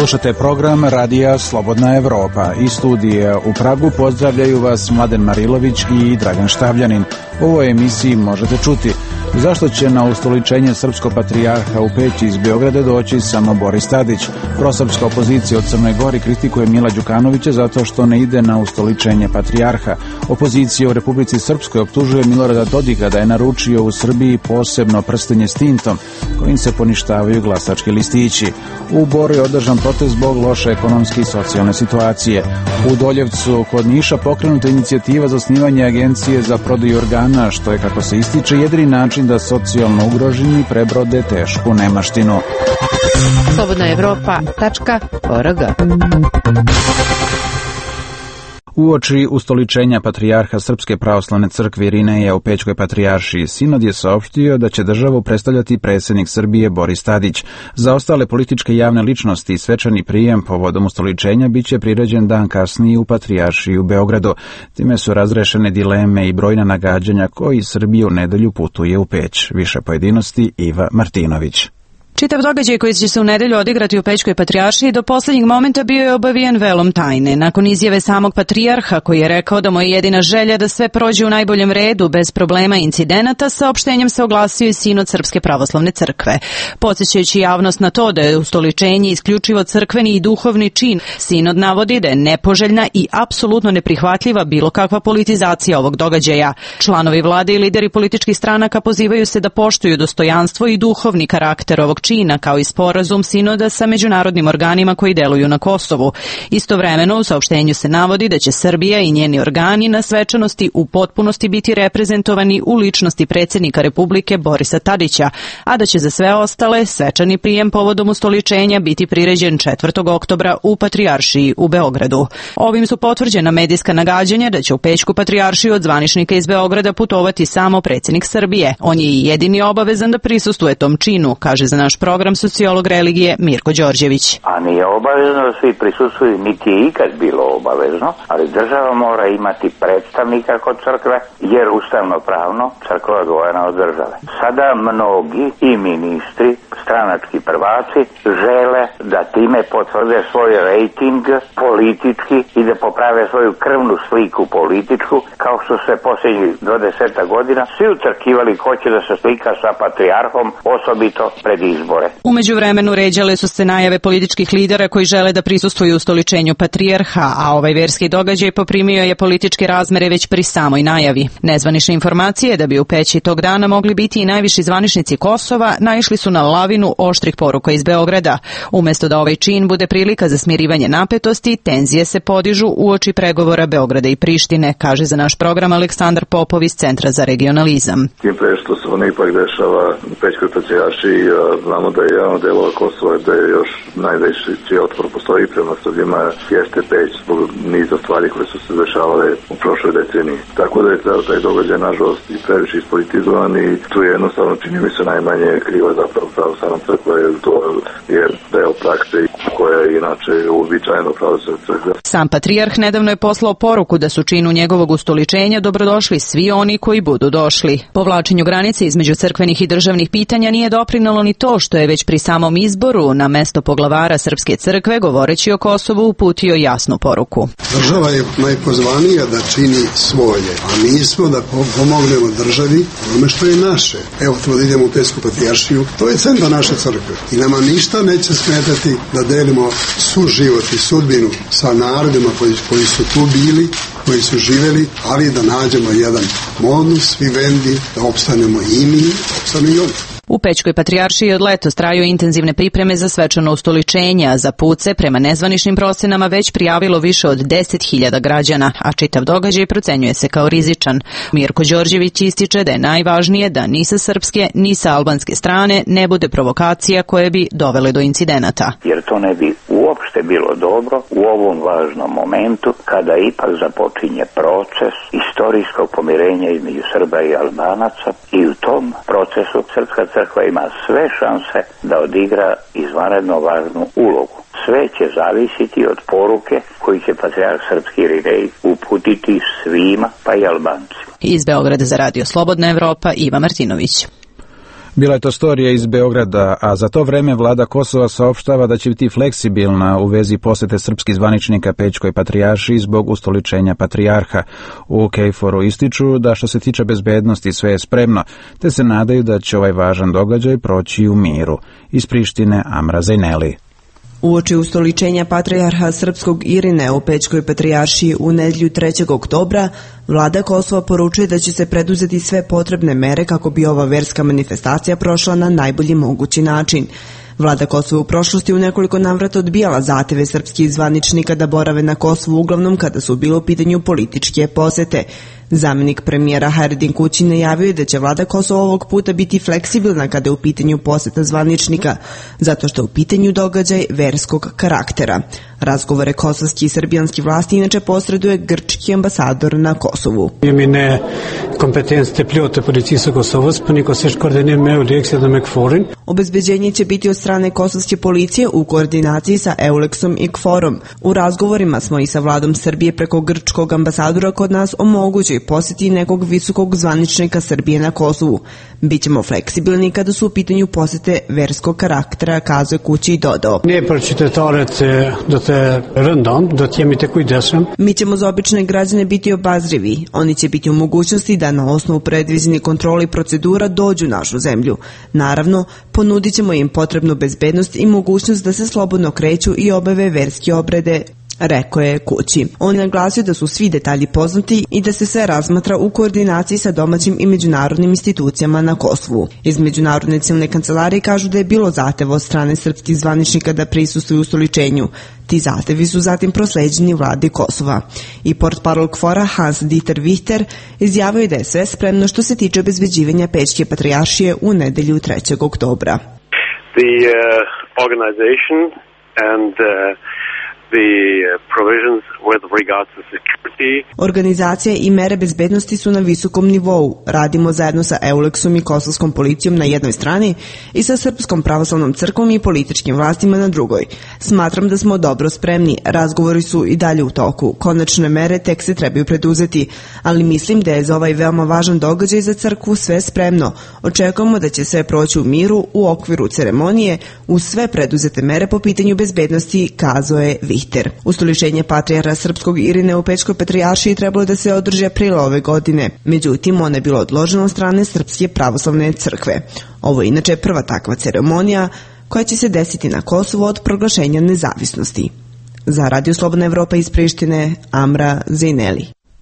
Slušate program Radija Slobodna Evropa. Iz studija u Pragu pozdravljaju vas Mladen Marilović i Dragan Štavljanin. U ovoj emisiji možete čuti zašto će na ustoličenje srpskog patrijarha u Peći iz Beograda doći samo Boris Tadić. Prosrpska opozicija od Crnoj Gori kritikuje Mila Đukanovića zato što ne ide na ustoličenje patrijarha. Opozicija u Republici Srpskoj optužuje Milorada Dodika da je naručio u Srbiji posebno prstenje s tintom kojim se poništavaju glasački listići. U Boru je održan protest zbog loše ekonomske i socijalne situacije. U Doljevcu kod Niša pokrenuta inicijativa za osnivanje agencije za prodaju organa, što je, kako se ističe, jedini način da socijalno ugroženi prebrode tešku nemaštinu. slobodnaevropa.org. Uoči ustoličenja patrijarha Srpske pravoslavne crkve Irineja u Pećkoj patrijaršiji, sinod je saopštio da će državu predstavljati predsjednik Srbije Boris Tadić. Za ostale političke javne ličnosti i svečani prijem povodom ustoličenja biće priređen dan kasnije u patrijaršiji u Beogradu. Time su razrešene dileme i brojna nagađanja koji Srbiju u nedelju putuje u Peć. Više pojedinosti Iva Martinović. Čitav događaj koji će se u nedelju odigrati u Pećkoj patrijaršiji do posljednjeg momenta bio je obavijen velom tajne. Nakon izjave samog patrijarha koji je rekao da mu je jedina želja da sve prođe u najboljem redu bez problema i incidenata, saopštenjem se oglasio i sinod Srpske pravoslavne crkve. Podsjećajući javnost na to da je ustoličenje isključivo crkveni i duhovni čin, sinod navodi da je nepoželjna i apsolutno neprihvatljiva bilo kakva politizacija ovog događaja. Članovi vlade i lideri političkih stranaka pozivaju se da poštuju dostojanstvo i duhovni karakter ovog čina, kao i sporazum sinoda sa međunarodnim organima koji deluju na Kosovu. Istovremeno u saopštenju se navodi da će Srbija i njeni organi na svečanosti u potpunosti biti reprezentovani u ličnosti predsjednika Republike Borisa Tadića, a da će za sve ostale svečani prijem povodom ustoličenja biti priređen 4. oktobra u patrijaršiji u Beogradu. Ovim su potvrđena medijska nagađanja da će u Pećku patrijaršiju od zvaničnika iz Beograda putovati samo predsjednik Srbije. On je i jedini obavezan da prisustvuje tom činu, kaže za naš program sociolog religije Mirko Đorđević. A nije obavezno da svi prisustvuju, niti je ikad bilo obavezno, ali država mora imati predstavnika kod crkve, jer ustavno pravno crkva je odvojena od države. Sada mnogi i ministri, stranački prvaci, žele da time potvrde svoj rejting politički i da poprave svoju krvnu sliku političku, kao što se posljednjih 20 godina svi utrkivali ko će da se slika sa patrijarhom, osobito pred izbore. U međuvremenu ređale su se najave političkih lidera koji žele da prisustvuju ustoličenju patrijarha, a ovaj verski događaj poprimio je političke razmere već pri samoj najavi. Nezvanične informacije da bi u Peći tog dana mogli biti i najviši zvaničnici Kosova naišli su na lavinu oštrih poruka iz Beograda. Umjesto da ovaj čin bude prilika za smirivanje napetosti, tenzije se podižu uoči pregovora Beograda i Prištine, kaže za naš program Aleksandar Popov iz Centra za regionalizam. Tim pre što se ono ipak dešava u Pećkoj patrijaršiji, znamo da je jedan od delova Kosova da je još najveći otpor postoji prema Srbima jeste Peć zbog niza stvari koje su se dešavale u prošloj deceniji. Tako da je taj događaj nažalost i previše ispolitizovan i tu je jednostavno čini mi se najmanje kriva zapravo pravoslavna crkva, jer to je deo prakse koja je inače uobičajeno pravoslavna crkva. Sam patrijarh nedavno je poslao poruku da su činu njegovog ustoličenja dobrodošli svi oni koji budu došli. Povlačenju granice između crkvenih i državnih pitanja nije doprinalo ni to što je već pri samom izboru na mesto poglavara Srpske crkve, govoreći o Kosovu, uputio jasnu poruku. Država je najpozvanija da čini svoje, a mi smo da pomognemo državi onome što je naše. Evo to da idemo u Pećku patrijaršiju, to je centar naše crkve i nama ništa neće smetati da delimo suživot i sudbinu sa narodima koji su tu bili, koji su živeli, ali da nađemo jedan modus vivendi, da opstanemo i mi, da opstane i oni. U Pećkoj patrijaršiji od letos traju intenzivne pripreme za svečano ustoličenje, a za put se prema nezvaničnim procenama već prijavilo više od 10.000 građana, a čitav događaj procenjuje se kao rizičan. Mirko Đorđević ističe da je najvažnije da ni sa srpske ni sa albanske strane ne bude provokacija koje bi dovele do incidenata. Jer to ne bi uopšte bilo dobro u ovom važnom momentu kada ipak započinje proces istorijskog pomirenja između Srba i Albanaca i u tom procesu Srpska crkva ima sve šanse da odigra izvanredno važnu ulogu. Sve će zavisiti od poruke koju će patrijarh Srpski Irinej uputiti svima, pa i Albancima. Iz Beograda za Radio Slobodna Evropa, Iva Martinović. Bila je to storija iz Beograda, a za to vreme vlada Kosova saopštava da će biti fleksibilna u vezi posete srpskih zvaničnika Pećkoj patrijaršiji zbog ustoličenja patrijarha. U KFOR-u ističu da što se tiče bezbednosti sve je spremno, te se nadaju da će ovaj važan događaj proći u miru. Iz Prištine Amra Zajneli. Uoči ustoličenja patrijarha srpskog Irineja u Pećkoj patrijaršiji u nedjelju 3. oktobra, vlada Kosova poručuje da će se preduzeti sve potrebne mere kako bi ova verska manifestacija prošla na najbolji mogući način. Vlada Kosova u prošlosti u nekoliko navrata odbijala zahteve srpskih zvaničnika da borave na Kosovu, uglavnom kada su bilo u pitanju političke posete. Zamenik premijera Hairedin Kući najavio je da će vlada Kosova ovog puta biti fleksibilna kada je u pitanju poseta zvaničnika, zato što je u pitanju događaj verskog karaktera. Razgovore kosovski i srbijanski vlasti inače posreduje grčki ambasador na Kosovu. Obezbeđenje će biti od strane kosovske policije u koordinaciji sa Eulexom i KFOR-om. U razgovorima smo i sa vladom Srbije preko grčkog ambasadora kod nas omogućuje posjeti nekog visokog zvaničnika Srbije na Kosovu. Bićemo fleksibilni kada su u pitanju posete verskog karaktera, kazuje Kući i dodao. Mi ćemo za obične građane biti obazrivi. Oni će biti u mogućnosti da na osnovu predviđenih kontrola i procedura dođu u našu zemlju. Naravno, ponudit ćemo im potrebnu bezbednost i mogućnost da se slobodno kreću i obave verske obrede, rekao je Kući. On je naglasio da su svi detalji poznati i da se sve razmatra u koordinaciji sa domaćim i međunarodnim institucijama na Kosovu. Iz Međunarodne civilne kancelarije kažu da je bilo zahteva od strane srpskih zvaničnika da prisustvuju ustoličenju. Ti zahtevi su zatim prosleđeni vladi Kosova. I portparol KFOR-a Hans Dieter Wichter izjavio je da je sve spremno što se tiče obezbeđivanja Pećke patrijaršije u nedjelju 3. oktobra. The organization and the provisions with regards to security. Organizacija i mere bezbednosti su na visokom nivou. Radimo zajedno sa Eulexom i kosovskom policijom na jednoj strani i sa Srpskom pravoslavnom crkvom i političkim vlastima na drugoj. Smatram da smo dobro spremni. Razgovori su i dalje u toku. Konačne mere tek se trebaju preduzeti, ali mislim da je za ovaj veoma važan događaj za crkvu sve spremno. Očekujemo da će sve proći u miru u okviru ceremonije uz sve preduzete mere po pitanju bezbednosti, kazao je Wichter. Ustoličenje patrijarha srpskog Irineja u Pećkoj patrijaršiji trebalo da se održi aprila ove godine. Međutim, ono je bilo odloženo od strane Srpske pravoslavne crkve. Ovo je inače prva takva ceremonija koja će se desiti na Kosovu od proglašenja nezavisnosti. Za Radio Slobodna Evropa iz Prištine, Amra Zajneli.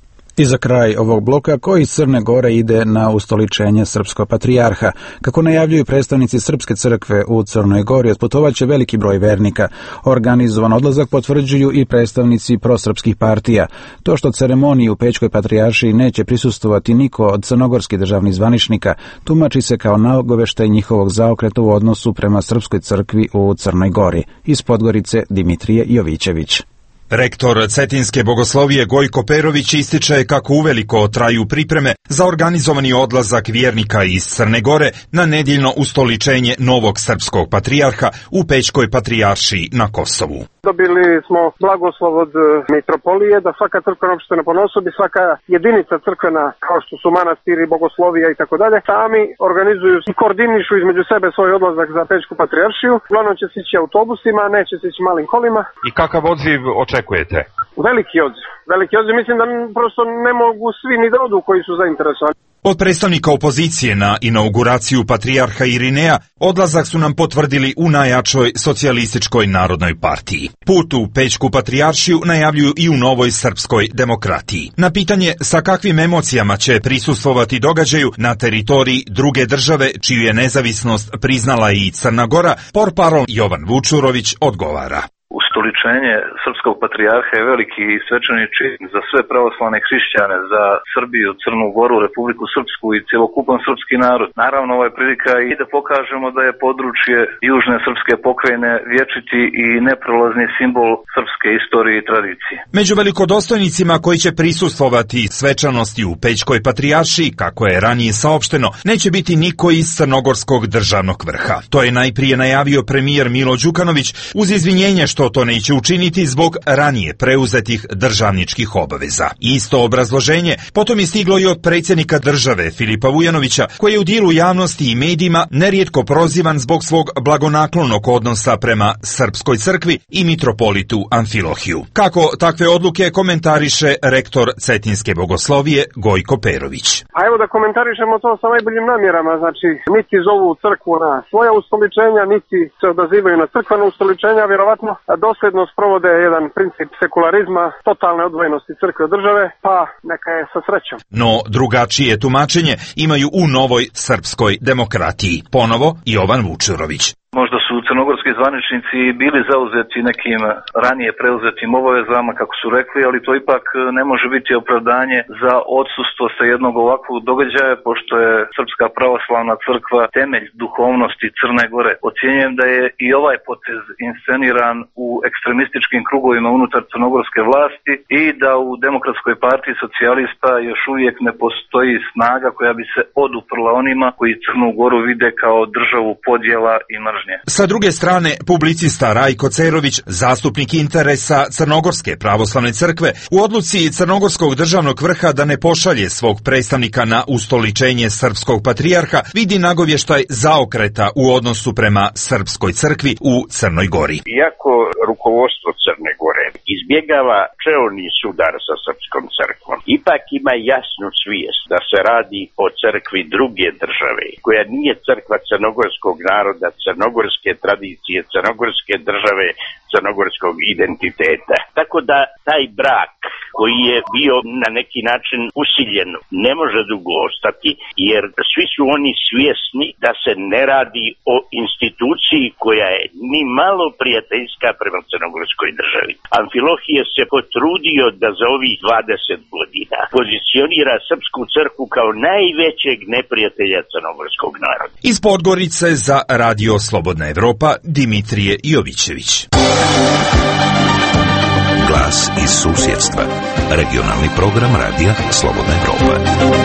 I za kraj ovog bloka, koji iz Crne Gore ide na ustoličenje srpskog patrijarha. Kako najavljuju predstavnici Srpske crkve u Crnoj Gori, otputovaće veliki broj vernika. Organizovan odlazak potvrđuju i predstavnici prosrpskih partija. To što ceremoniji u Pećkoj patrijaršiji neće prisustvovati niko od crnogorskih državnih zvaničnika, tumači se kao nagoveštaj njihovog zaokreta u odnosu prema Srpskoj crkvi u Crnoj Gori. Iz Podgorice Dimitrije Jovićević. Rektor Cetinske bogoslovije Gojko Perović ističe kako uveliko traju pripreme za organizovani odlazak vjernika iz Crne Gore na nedjeljno ustoličenje novog srpskog patrijarha u Pećkoj patrijaršiji na Kosovu. Dobili smo blagoslov od mitropolije da svaka crkvena opština ponaosob i svaka jedinica crkvena, kao što su manastiri, bogoslovija i tako dalje, sami organizuju i koordinišu između sebe svoj odlazak za Pećku patrijaršiju. Uglavnom će se ići autobusima, neće se ići malim kolima. I kakav odziv očekujete? Veliki odziv. Mislim da prosto ne mogu svi ni da odu koji su zainteresovani. Od predstavnika opozicije na inauguraciju patrijarha Irineja odlazak su nam potvrdili u najjačoj socijalističkoj narodnoj partiji. Put u Pećku patrijaršiju najavljuju i u Novoj srpskoj demokratiji. Na pitanje sa kakvim emocijama će prisustvovati događaju na teritoriji druge države čiju je nezavisnost priznala i Crna Gora, portparol Jovan Vučurović odgovara. Ustoličenje srpskog patrijarha je veliki i svečani čin za sve pravoslavne hrišćane, za Srbiju, Crnu Goru, Republiku Srpsku i cjelokupan srpski narod. Naravno, ovo je prilika i da pokažemo da je područje južne srpske pokrajine vječiti i neprolazni simbol srpske istorije i tradicije. Među velikodostojnicima koji će prisustvovati svečanosti u Pećkoj patrijaršiji, kako je ranije saopšteno, neće biti niko iz crnogorskog državnog vrha. To je najprije najavio premijer Milo Đukanović uz izvinjenje što to neće će učiniti zbog ranije preuzetih državničkih obaveza. Isto obrazloženje potom je stiglo i od predsjednika države Filipa Vujanovića, koji je u dijelu javnosti i medijima nerijetko prozivan zbog svog blagonaklonog odnosa prema Srpskoj crkvi i mitropolitu Amfilohiju. Kako takve odluke komentariše rektor Cetinske bogoslovije Gojko Perović. A evo da komentarišemo to sa najboljim namjerama, znači niti zovu crkvu na svoja ustoličenja, niti se odazivaju na crkveno ustoličenja, vjerovatno dosljedno sprovode jedan princip sekularizma, totalne odvojenosti crkve od države, pa neka je sa srećom. No drugačije tumačenje imaju u novoj srpskoj demokratiji. Ponovo Jovan Vučurović. Možda su crnogorski zvaničnici bili zauzeti nekim ranije preuzetim obavezama, kako su rekli, ali to ipak ne može biti opravdanje za odsustvo sa jednog ovakvog događaja, pošto je Srpska pravoslavna crkva temelj duhovnosti Crne Gore. Ocjenjujem da je i ovaj potez insceniran u ekstremističkim krugovima unutar crnogorske vlasti i da u Demokratskoj partiji socijalista još uvijek ne postoji snaga koja bi se oduprla onima koji Crnu Goru vide kao državu podjela i mržnje. Sa druge strane, publicista Rajko Cerović, zastupnik interesa Crnogorske pravoslavne crkve, u odluci Crnogorskog državnog vrha da ne pošalje svog predstavnika na ustoličenje srpskog patrijarha vidi nagovještaj zaokreta u odnosu prema Srpskoj crkvi u Crnoj Gori. Iako rukovodstvo Crne Gore izbjegava čelni sudar sa Srpskom crkvom, ipak ima jasnu svijest da se radi o crkvi druge države, koja nije crkva crnogorskog naroda, crnogorske tradicije, crnogorske države, crnogorskog identiteta. Tako da taj brak koji je bio na neki način usiljen ne može dugo ostati, jer svi su oni svjesni da se ne radi o instituciji koja je ni malo prijateljska prema crnogorskoj državi. Amfilohije se potrudio da za ovih 20 godina pozicionira Srpsku crkvu kao najvećeg neprijatelja crnogorskog naroda. Iz Podgorice za Radio Slobodna Evropa Dimitrije Jovićević. Glas iz susjedstva. Regionalni program Radija Slobodna Evropa.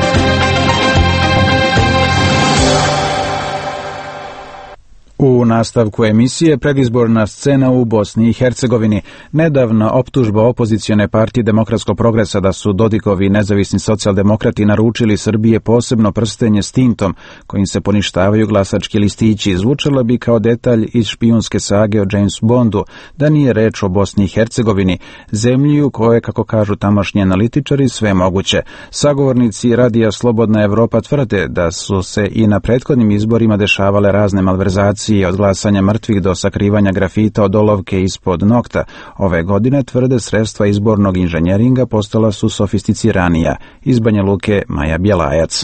U nastavku emisije predizborna scena u Bosni i Hercegovini. Nedavna optužba opozicione partije Demokratskog progresa da su Dodikovi nezavisni socijaldemokrati naručili Srbije posebno prstenje s tintom kojim se poništavaju glasački listići zvučala bi kao detalj iz špijunske sage o James Bondu, da nije reč o Bosni i Hercegovini, zemlji u kojoj, kako kažu tamošnji analitičari, sve moguće. Sagovornici Radija Slobodna Evropa tvrde da su se i na prethodnim izborima dešavale razne malverzacije od glasanja mrtvih do sakrivanja grafita od olovke ispod nokta. Ove godine, tvrde, sredstva izbornog inženjeringa postala su sofisticiranija. Iz Banja Luke, Maja Bjelajac.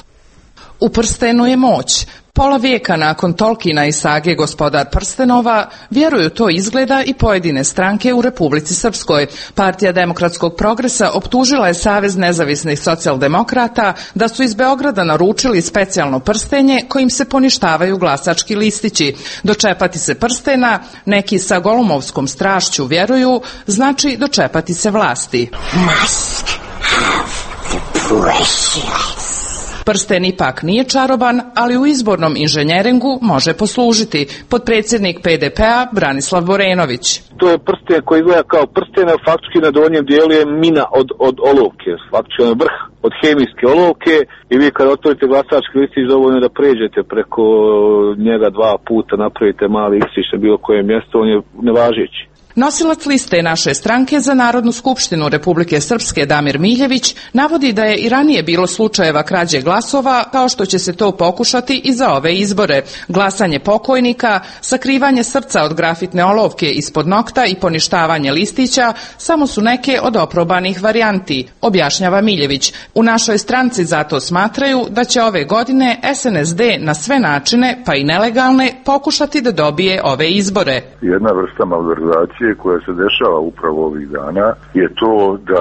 U prstenu je moć. Pola vijeka nakon Tolkina i sage Gospodar prstenova, vjeruju to izgleda i pojedine stranke u Republici Srpskoj. Partija Demokratskog progresa optužila je Savez nezavisnih socijaldemokrata da su iz Beograda naručili specijalno prstenje kojim se poništavaju glasački listići. Dočepati se prstena, neki sa golumovskom strašću vjeruju, znači dočepati se vlasti. Must have the precious. Prsten ipak nije čaroban, ali u izbornom inženjeringu može poslužiti. Potpredsjednik PDP-a Branislav Borenović. To je prsten koji izgleda kao prsten, a faktički na donjem dijelu je mina od olovke. Faktički je vrh od hemijske olovke i vi kad otvorite glasački listić dovoljno da pređete preko njega 2 puta, napravite mali iksić na bilo koje mjesto, on je nevažeći. Nosilac liste naše stranke za Narodnu skupštinu Republike Srpske Damir Miljević navodi da je i ranije bilo slučajeva krađe glasova, kao što će se to pokušati i za ove izbore. Glasanje pokojnika, sakrivanje srca od grafitne olovke ispod nokta i poništavanje listića samo su neke od oprobanih varijanti, objašnjava Miljević. U našoj stranci zato smatraju da će ove godine SNSD na sve načine, pa i nelegalne, pokušati da dobije ove izbore. Jedna vrsta malverzacije koja se dešava upravo ovih dana je to da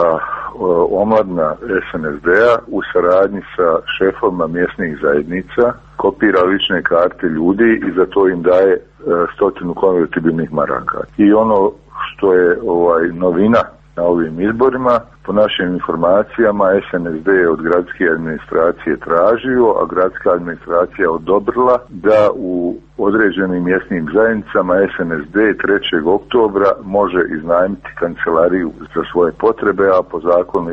omladna SNSD-a u saradnji sa šefovima mjesnih zajednica kopira lične karte ljudi i za to im daje 100 konvertibilnih maraka. I ono što je novina na ovim izborima. Po našim informacijama SNSD je od gradske administracije tražio, a gradska administracija odobrila da u određenim mjesnim zajednicama SNSD 3. oktobra može iznajmiti kancelariju za svoje potrebe, a po zakonu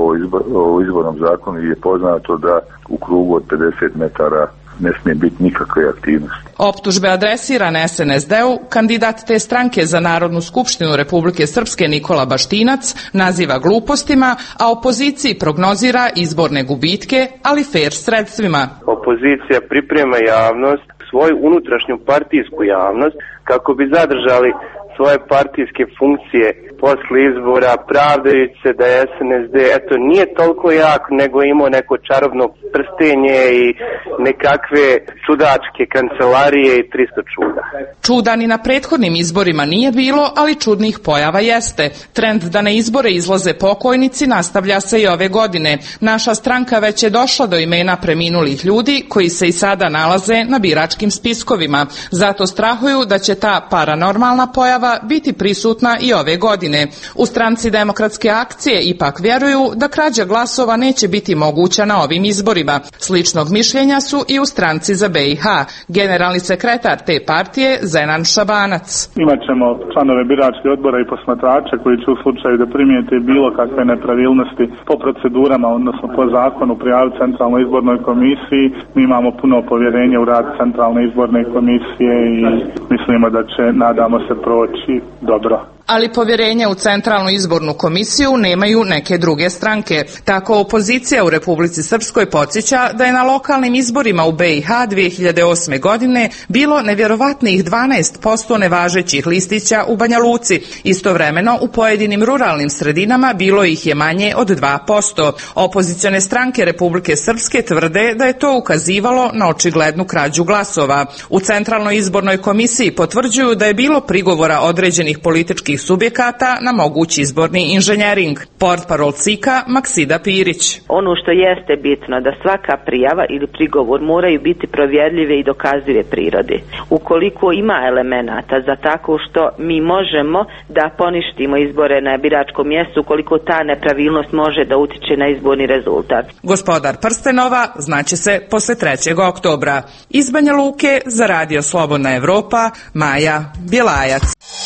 o izbornom zakonu je poznato da u krugu od 50 metara ne smije biti nikakve aktivnosti. Optužbe adresirane SNSD-u kandidat te stranke za Narodnu skupštinu Republike Srpske Nikola Baštinac naziva glupostima, a opoziciji prognozira izborne gubitke, ali fair sredstvima. Opozicija priprema javnost, svoju unutrašnju partijsku javnost, kako bi zadržali svoje partijske funkcije posle izbora, pravdajući se da je SNSD nije toliko jak, nego imao neko čarobno prstenje i nekakve čudačke kancelarije i 300 čuda. Čuda ni na prethodnim izborima nije bilo, ali čudnih pojava jeste. Trend da na izbore izlaze pokojnici nastavlja se i ove godine. Naša stranka već je došla do imena preminulih ljudi koji se i sada nalaze na biračkim spiskovima. Zato strahuju da će ta paranormalna pojava biti prisutna i ove godine. U stranci Demokratske akcije ipak vjeruju da krađa glasova neće biti moguća na ovim izborima. Sličnog mišljenja su i u stranci za BiH. Generalni sekretar te partije Zenan Šabanac. Imaćemo članove biračkih odbora i posmatrača koji će u slučaju da primijete bilo kakve nepravilnosti po procedurama, odnosno po zakonu, prijaviti Centralnoj izbornoj komisiji. Mi imamo puno povjerenja u rad Centralne izborne komisije i mislimo da će, nadamo se, proći dobro. Ali povjerenje u Centralnu izbornu komisiju nemaju neke druge stranke. Tako opozicija u Republici Srpskoj podsjeća da je na lokalnim izborima u BiH 2008. godine bilo nevjerovatnih 12% nevažećih listića u Banja Luci. Istovremeno u pojedinim ruralnim sredinama bilo ih je manje od 2%. Opozicione stranke Republike Srpske tvrde da je to ukazivalo na očiglednu krađu glasova. U Centralnoj izbornoj komisiji potvrđuju da je bilo prigovora određenih političkih subjekata na mogući izborni inženjering. Portparol CIK-a Maksida Pirić. Ono što jeste bitno da svaka prijava ili prigovor moraju biti provjerljive i dokazive prirode. Ukoliko ima elemenata za tako što mi možemo da poništimo izbore na biračkom mjestu, ukoliko ta nepravilnost može da utiče na izborni rezultat. Gospodar prstenova znaće se posle 3. oktobra. Iz Banja Luke za Radio Slobodna Evropa, Maja Bjelajac.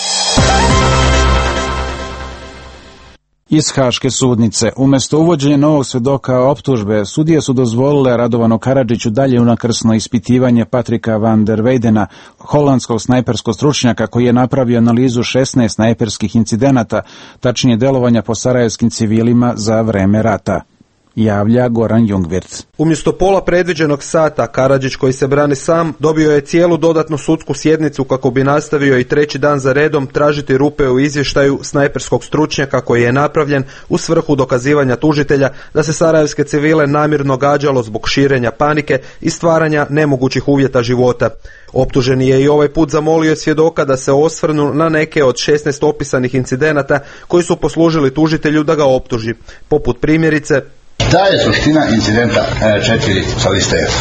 Iz Haške sudnice, umjesto uvođenja novog svedoka optužbe, sudije su dozvolile Radovanu Karadžiću dalje unakrsno ispitivanje Patrika van der Weydena, holandskog snajperskog stručnjaka koji je napravio analizu 16 snajperskih incidenata, tačnije delovanja po sarajevskim civilima za vreme rata. Javlja Goran Jungwirth. Umjesto pola predviđenog sata, Karadžić, koji se brani sam, dobio je cijelu dodatnu sudsku sjednicu kako bi nastavio i 3. dan za redom tražiti rupe u izvještaju snajperskog stručnjaka koji je napravljen u svrhu dokazivanja tužitelja da se sarajevske civile namjerno gađalo zbog širenja panike i stvaranja nemogućih uvjeta života. Optuženi je i ovaj put zamolio svjedoka da se osvrnu na neke od 16 opisanih incidenata koji su poslužili tužitelju da ga optuži, poput primjerice: šta je suština incidenta 4 sa liste F?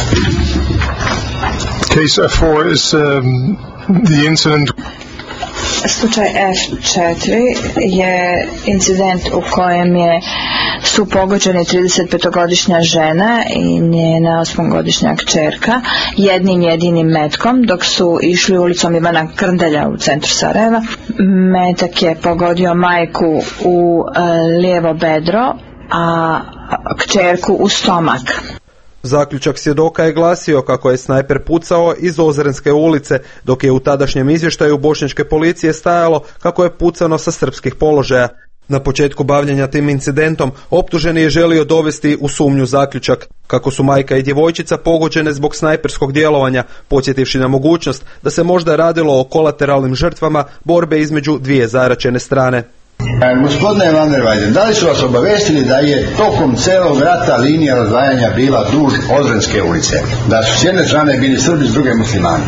Case F4 is the incident. Slučaj F4 je incident u kojem su pogođeni 35-godišnja žena i njena 8-godišnja kćerka jednim jedinim metkom dok su išli ulicom Ivana Krndelja u centru Sarajeva. Metak je pogodio majku u lijevo bedro, a kćerku u stomak. Zaključak svjedoka je glasio kako je snajper pucao iz Ozrenske ulice, dok je u tadašnjem izvještaju bošnjačke policije stajalo kako je pucano sa srpskih položaja. Na početku bavljenja tim incidentom optuženi je želio dovesti u sumnju zaključak kako su majka i djevojčica pogođene zbog snajperskog djelovanja, podsjetivši na mogućnost da se možda radilo o kolateralnim žrtvama borbe između dvije zaraćene strane. Gospodine van der Weyden, da li su vas obavestili da je tokom celog rata linija razdvajanja bila duž Ozrenske ulice? Da su s jedne strane bili Srbi, s druge muslimani?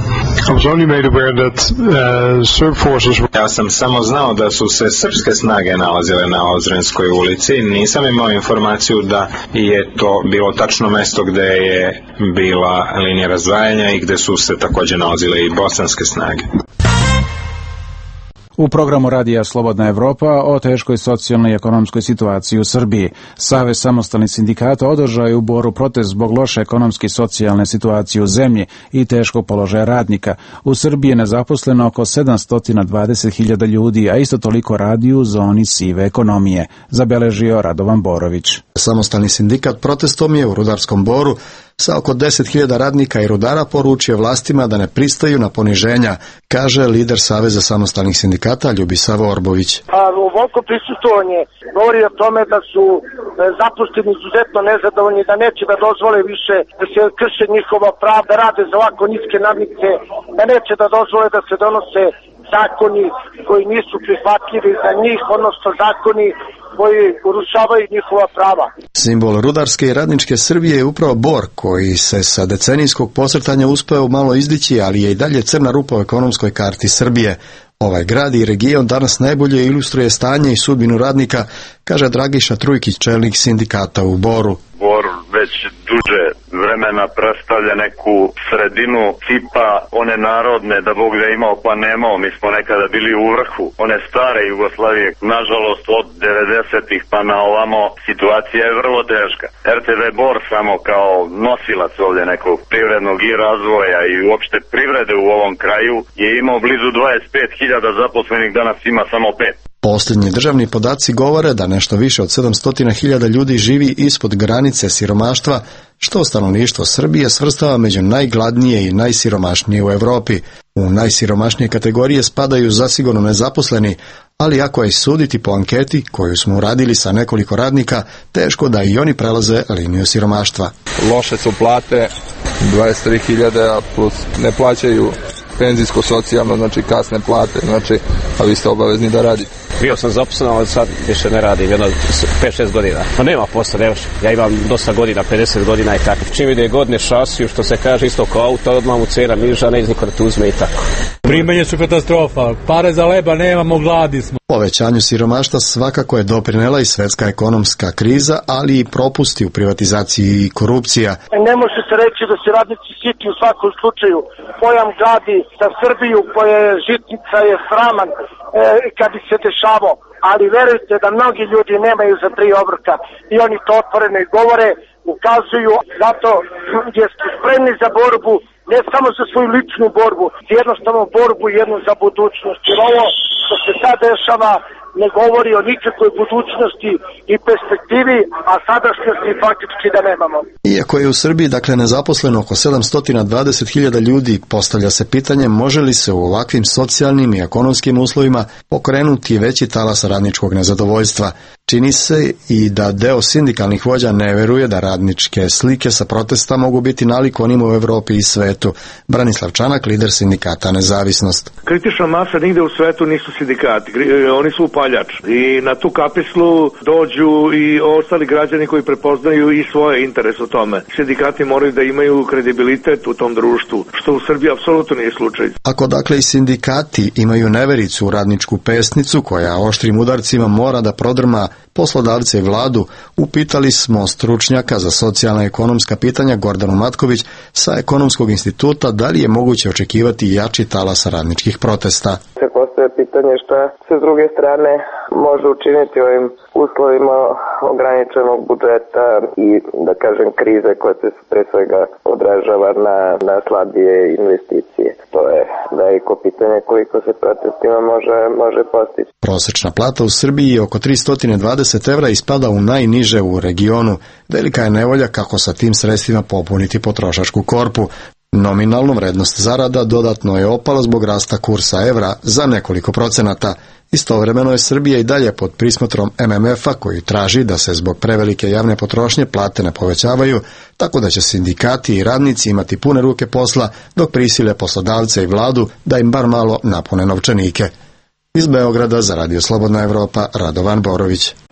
Ja sam samo znao da su se srpske snage nalazile na Ozrenskoj ulici, nisam imao informaciju da je to bilo tačno mjesto gdje je bila linija razdvajanja i gdje su se također nalazile i bosanske snage. U programu Radija Slobodna Evropa o teškoj socijalnoj i ekonomskoj situaciji u Srbiji. Savez samostalnih sindikata održao je u Boru protest zbog loše ekonomske i socijalne situacije u zemlji i teškog položaja radnika. U Srbiji je nezaposleno oko 720.000 ljudi, a isto toliko radi u zoni sive ekonomije, zabeležio Radovan Borović. Samostalni sindikat protestom je u Rudarskom Boru sa oko 10.000 radnika i rudara poručio vlastima da ne pristaju na poniženja, kaže lider Saveza samostalnih sindikata Ljubisava Orbović. Ovoliko prisustvovanje govori o tome da su zaposleni izuzetno nezadovoljni, da neće da dozvole više da se krše njihova prava, da rade za ovako niske nadnice, da neće da dozvole da se donose zakoni koji nisu prihvatljivi za njih, odnosno zakoni koji urušavaju njihova prava. Simbol rudarske i radničke Srbije je upravo Bor, koji se sa decenijskog posrtanja uspeo malo izdići, ali je i dalje crna rupa u ekonomskoj karti Srbije. Ovaj grad i region danas najbolje ilustruje stanje i sudbinu radnika, kaže Dragiša Trujkić, čelnik sindikata u Boru. Bor već duže vremena predstavlja neku sredinu tipa one narodne, da Bog da imao pa nemao, mi smo nekada bili u vrhu one stare Jugoslavije. Nažalost od 90-ih pa na ovamo situacija je vrlo teška. RTV Bor samo kao nosilac ovdje nekog privrednog i razvoja i uopšte privrede u ovom kraju je imao blizu 25.000 zaposlenih, danas ima samo 5. Posljednji državni podaci govore da nešto više od 700.000 ljudi živi ispod granice siromaštva, što stanovništvo Srbije svrstava među najgladnije i najsiromašnije u Evropi. U najsiromašnije kategorije spadaju zasigurno nezaposleni, ali ako je suditi po anketi koju smo uradili sa nekoliko radnika, teško da i oni prelaze liniju siromaštva. Loše su plate, 23.000 plus ne plaćaju penzijsko-socijalno, znači kasne plate, znači, a vi ste obavezni da radite. Bio sam zaposlen, ali sad više ne radim, jedno 5-6 godina. Pa nema posla, nemaš. Ja imam dosta godina, 50 godina i tako. Čim vide godine šasiju, što se kaže isto kao auto, odmah mu cena niža, neće niko da te uzme i tako. Primanje su katastrofa, pare za leba nemamo, gladi smo. Povećanju siromaštva svakako je doprinela i svetska ekonomska kriza, ali i propusti u privatizaciji i korupcija. Ne može se reći da se radnici siti u svakom slučaju. Pojam gadi za Srbiju koja je žitnica je sraman kad bi se dešavao, ali verujte da mnogi ljudi nemaju za 3 obroka i oni to otvoreno i govore, ukazuju, zato jer su spremni za borbu, ne samo za svoju ličnu borbu, jednostavno borbu jednu za budućnost. Jer ovo što se sad dešava ne govori o nikakvoj budućnosti i perspektivi, a sadašnjosti faktički da nemamo. Iako je u Srbiji nezaposleno oko 720.000 ljudi, postavlja se pitanje može li se u ovakvim socijalnim i ekonomskim uslovima pokrenuti veći talas radničkog nezadovoljstva. Čini se i da deo sindikalnih vođa ne veruje da radničke slike sa protesta mogu biti nalik onima u Evropi i svetu. Branislav Čanak, lider sindikata Nezavisnost. Kritična masa nigde u svetu nisu sindikati, oni su upaljač. I na tu kapislu dođu i ostali građani koji prepoznaju i svoje interese u tome. Sindikati moraju da imaju kredibilitet u tom društvu, što u Srbiji apsolutno nije slučaj. Ako i sindikati imaju nevericu u radničku pesnicu koja oštrim udarcima mora da prodrma poslodavce i vladu, upitali smo stručnjaka za socijalna i ekonomska pitanja Gordanu Matković sa Ekonomskog instituta da li je moguće očekivati jači talas radničkih protesta. Se postoje pitanje šta se s druge strane može učiniti ovim uslovima ograničenog budžeta i da kažem krize koja se pre svega odražava na slabije investicije. To je veliko pitanje koliko se protestima može postići. Prosečna plata u Srbiji je oko 320 evra i spada u najniže u regionu. Velika je nevolja kako sa tim sredstvima popuniti potrošačku korpu. Nominalno vrednost zarada dodatno je opala zbog rasta kursa evra za nekoliko procenata. Istovremeno je Srbija i dalje pod prismotrom MMF-a koji traži da se zbog prevelike javne potrošnje plate ne povećavaju, tako da će sindikati i radnici imati pune ruke posla dok prisile poslodavce i vladu da im bar malo napune novčanike. Iz Beograda za Radio Slobodna Evropa, Radovan Borović.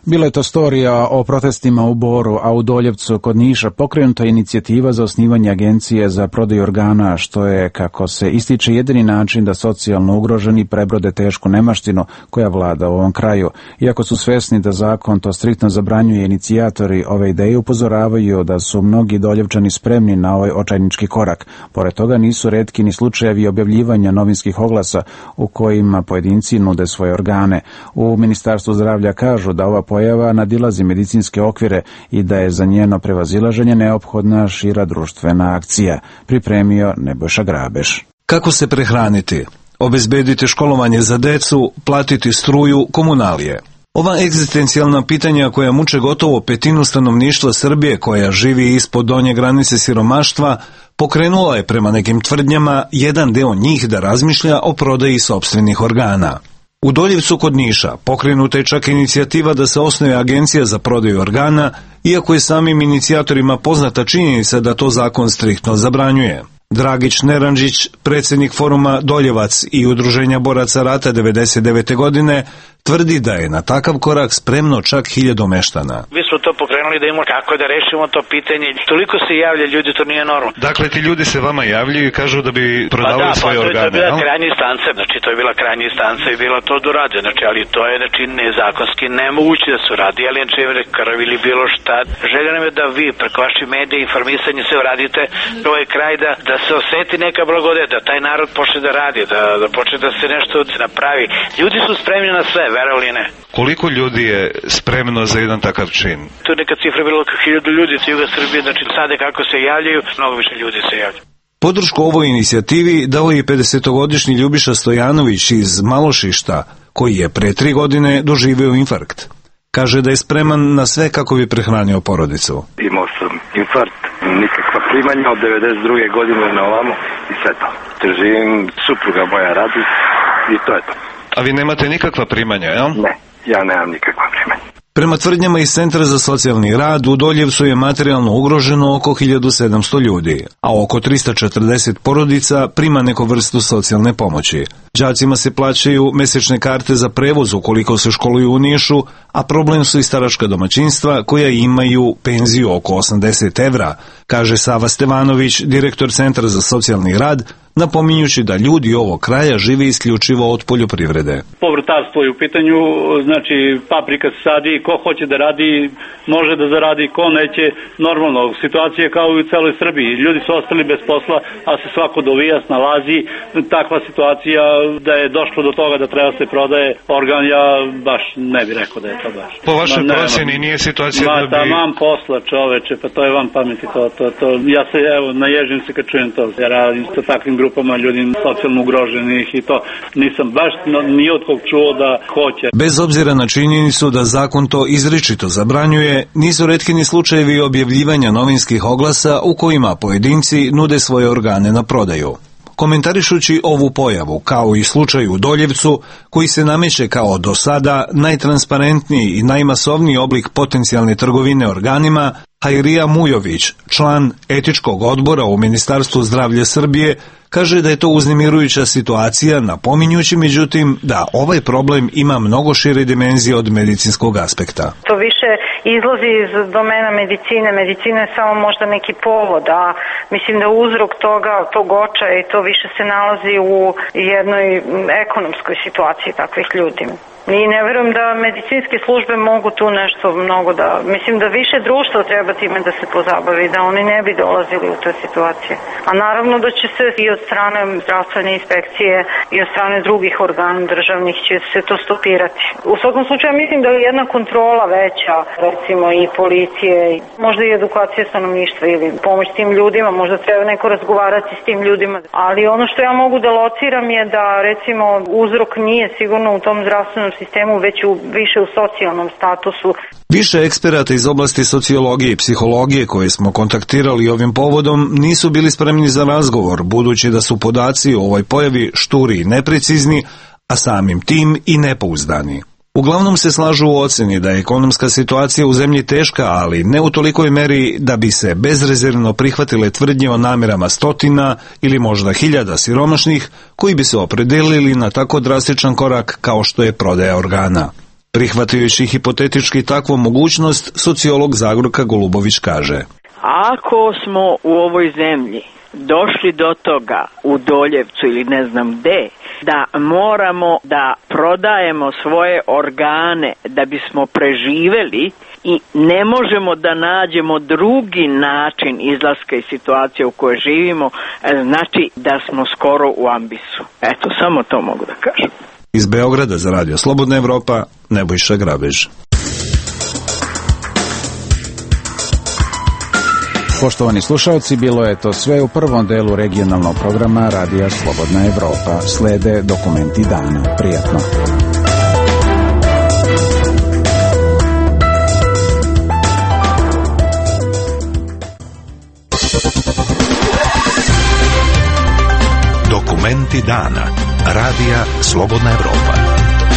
Bila je to storija o protestima u Boru, a u Doljevcu kod Niša pokrenuta je inicijativa za osnivanje agencije za prodaju organa, što je, kako se ističe, jedini način da socijalno ugroženi prebrode tešku nemaštinu koja vlada u ovom kraju. Iako su svesni da zakon to striktno zabranjuje, inicijatori ove ideje upozoravaju da su mnogi Doljevčani spremni na ovaj očajnički korak. Pored toga nisu retki ni slučajevi objavljivanja novinskih oglasa u kojima pojedinci nude svoje organe. U Ministarstvu zdravlja kažu da ova pojava nadilazi medicinske okvire i da je za njeno prevazilaženje neophodna šira društvena akcija. Pripremio Nebojša Grabeš. Kako se prehraniti? Obezbediti školovanje za decu, platiti struju, komunalije. Ova egzistencijalna pitanja koja muče gotovo petinu stanovništva Srbije koja živi ispod donje granice siromaštva pokrenula je prema nekim tvrdnjama jedan deo njih da razmišlja o prodaji sopstvenih organa. U Doljevcu kod Niša pokrenuta je čak inicijativa da se osnuje agencija za prodaju organa, iako je samim inicijatorima poznata činjenica da to zakon striktno zabranjuje. Dragić Neranđić, predsjednik foruma Doljevac i Udruženja boraca rata 99. godine, tvrdi da je na takav korak spremno čak 1000 meštana. Mi smo to pokrenuli da imamo kako da rešimo to pitanje. Toliko se javlja ljudi, to nije normalno. Dakle, ti ljudi se vama javljaju i kažu da bi prodavali svoje organe. To je bila krajnja instanca, znači to je bila krajnja instanca i bila to dorade, znači, ali to je znači nezakonski nemoguće da su radili, znači krv ili bilo šta. Želja nam je da vi preko vaših medija i informisanje sve uradite, ovo je kraj da se oseti neka blagodet, da taj narod počne da radi, da počne da se nešto napravi. Ljudi su spremni na sve, verovali ne. Koliko ljudi je spremno za jedan takav čin? To je neka cifra bilo 1000 ljudi s juga Srbije, znači sada kako se javljaju, mnogo više ljudi se javljaju. Podršku ovoj inicijativi dao je 50-godišnji Ljubiša Stojanović iz Malošišta, koji je pre 3 godine doživeo infarkt. Kaže da je spreman na sve kako bi prehranio porodicu. Imao sam infarkt, nikakva primanja od 92. godine na ovamo i sve to. Živim, supruga moja radi i to je to. A vi nemate nikakva primanja, jel? Ne, ja nemam nikakva primanja. Prema tvrdnjama iz Centra za socijalni rad, u Doljevcu je materijalno ugroženo oko 1700 ljudi, a oko 340 porodica prima neku vrstu socijalne pomoći. Đacima se plaćaju mesečne karte za prevoz ukoliko se školuju u Nišu, a problem su i staračka domaćinstva koja imaju penziju oko 80 evra, kaže Sava Stevanović, direktor Centra za socijalni rad, napominjući da ljudi ovog kraja žive isključivo od poljoprivrede. Povrtarstvo je u pitanju, znači paprika se sadi, ko hoće da radi, može da zaradi, ko neće. Normalno, situacija kao i u celoj Srbiji. Ljudi su ostali bez posla, a se svako dovija, snalazi. Takva situacija da je došlo do toga da treba se prodaje organ, ja baš ne bih rekao da je to baš. Po vašoj procjeni nije situacija da bi... Tamam posla, čoveče, pa to je vam pameti, to. Ja se, evo, naježim se kad čujem to. Ja radim sa takvim grupama ljudi socijalno ugroženih i to nisam baš ni od kog čuo da hoće. Bez obzira na činjenicu da zakon to izričito zabranjuje, nisu retki ni slučajevi objavljivanja novinskih oglasa u kojima pojedinci nude svoje organe na prodaju. Komentarišući ovu pojavu, kao i slučaj u Doljevcu, koji se nameće kao do sada najtransparentniji i najmasovniji oblik potencijalne trgovine organima, Hajrija Mujović, član etičkog odbora u Ministarstvu zdravlja Srbije, kaže da je to uznemirujuća situacija, napominjući međutim da ovaj problem ima mnogo šire dimenzije od medicinskog aspekta. To više izlazi iz domena medicine. Medicina je samo možda neki povod, a mislim da uzrok tog očaja i to više se nalazi u jednoj ekonomskoj situaciji takvih ljudi. I ne verujem da medicinske službe mogu tu nešto mnogo da... Mislim da više društva treba time da se pozabavi, da oni ne bi dolazili u te situacije. A naravno da će se i od strane zdravstvene inspekcije i od strane drugih organa državnih će se to stopirati. U svakom slučaju mislim da je jedna kontrola veća, recimo i policije, možda i edukacija stanovništva ili pomoć tim ljudima, možda treba neko razgovarati s tim ljudima. Ali ono što ja mogu da lociram je da recimo uzrok nije sigurno u tom zdravstvenom sistemu, već više u socijalnom statusu. Više eksperata iz oblasti sociologije i psihologije koje smo kontaktirali ovim povodom nisu bili spremni za razgovor, budući da su podaci o ovoj pojavi šturi i neprecizni, a samim tim i nepouzdani. Uglavnom se slažu u oceni da je ekonomska situacija u zemlji teška, ali ne u tolikoj meri da bi se bezrezervno prihvatile tvrdnje o namerama stotina ili možda 1000 siromašnih koji bi se opredelili na tako drastičan korak kao što je prodaja organa. Prihvatajući hipotetički takvu mogućnost, sociolog Zagorka Golubović kaže: Ako smo u ovoj zemlji došli do toga u Doljevcu ili ne znam gde, da moramo da prodajemo svoje organe da bismo preživeli i ne možemo da nađemo drugi način izlaska iz situacije u kojoj živimo, znači da smo skoro u ambisu. Eto, samo to mogu da kažem. Iz Beograda za Radio Slobodna Evropa, Nebojša Grabež. Poštovani slušalci, bilo je to sve u prvom delu regionalnog programa Radija Slobodna Evropa. Slede dokumenti dana. Prijatno. Dokumenti dana. Radija Slobodna Evropa.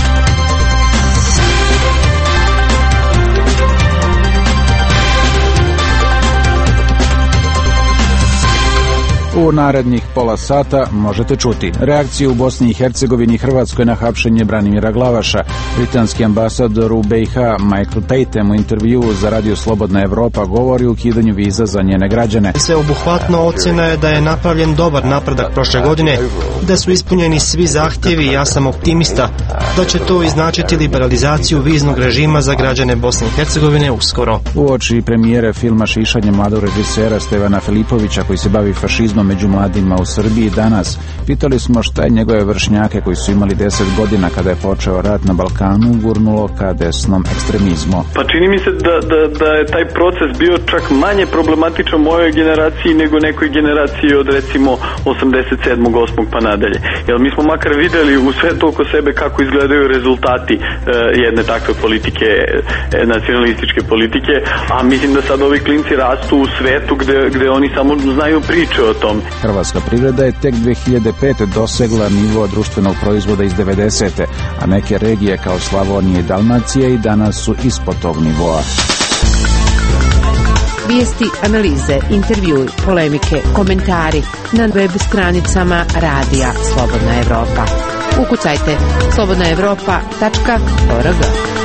U narednih pola sata možete čuti reakciju u Bosni i Hercegovini i Hrvatskoj na hapšenje Branimira Glavaša. Britanski ambasador u BiH Michael Tatum u intervjuu za Radio Slobodna Evropa govori o ukidanju viza za njene građane. Sveobuhvatno ocjena je da je napravljen dobar napredak prošle godine, da su ispunjeni svi zahtjevi i ja sam optimista da će to iznačiti liberalizaciju viznog režima za građane Bosne i Hercegovine uskoro. Uoči premijere filma Šišanje mladog režisera Stevana Filipovića koji se bavi fašizmom među mladima u Srbiji danas, pitali smo šta je njegove vršnjake koji su imali 10 godina kada je počeo rat na Balkanu gurnulo ka desnom ekstremizmu. Pa čini mi se da je taj proces bio čak manje problematičan mojoj generaciji nego nekoj generaciji od recimo 87. 8. pa nadalje. Jer mi smo makar videli u sve to oko sebe kako izgledaju rezultati jedne takve politike, nacionalističke politike, a mislim da sad ovi klinci rastu u svetu gde oni samo znaju priče o tom. Hrvatska privreda je tek 2005. dosegla nivo društvenog proizvoda iz 90. a neke regije kao Slavonija i Dalmacija i danas su ispod tog nivoa. Vijesti, analize, intervjui, polemike, komentari na web stranicama Radija Slobodna Evropa. Ukucajte slobodnaevropa.org.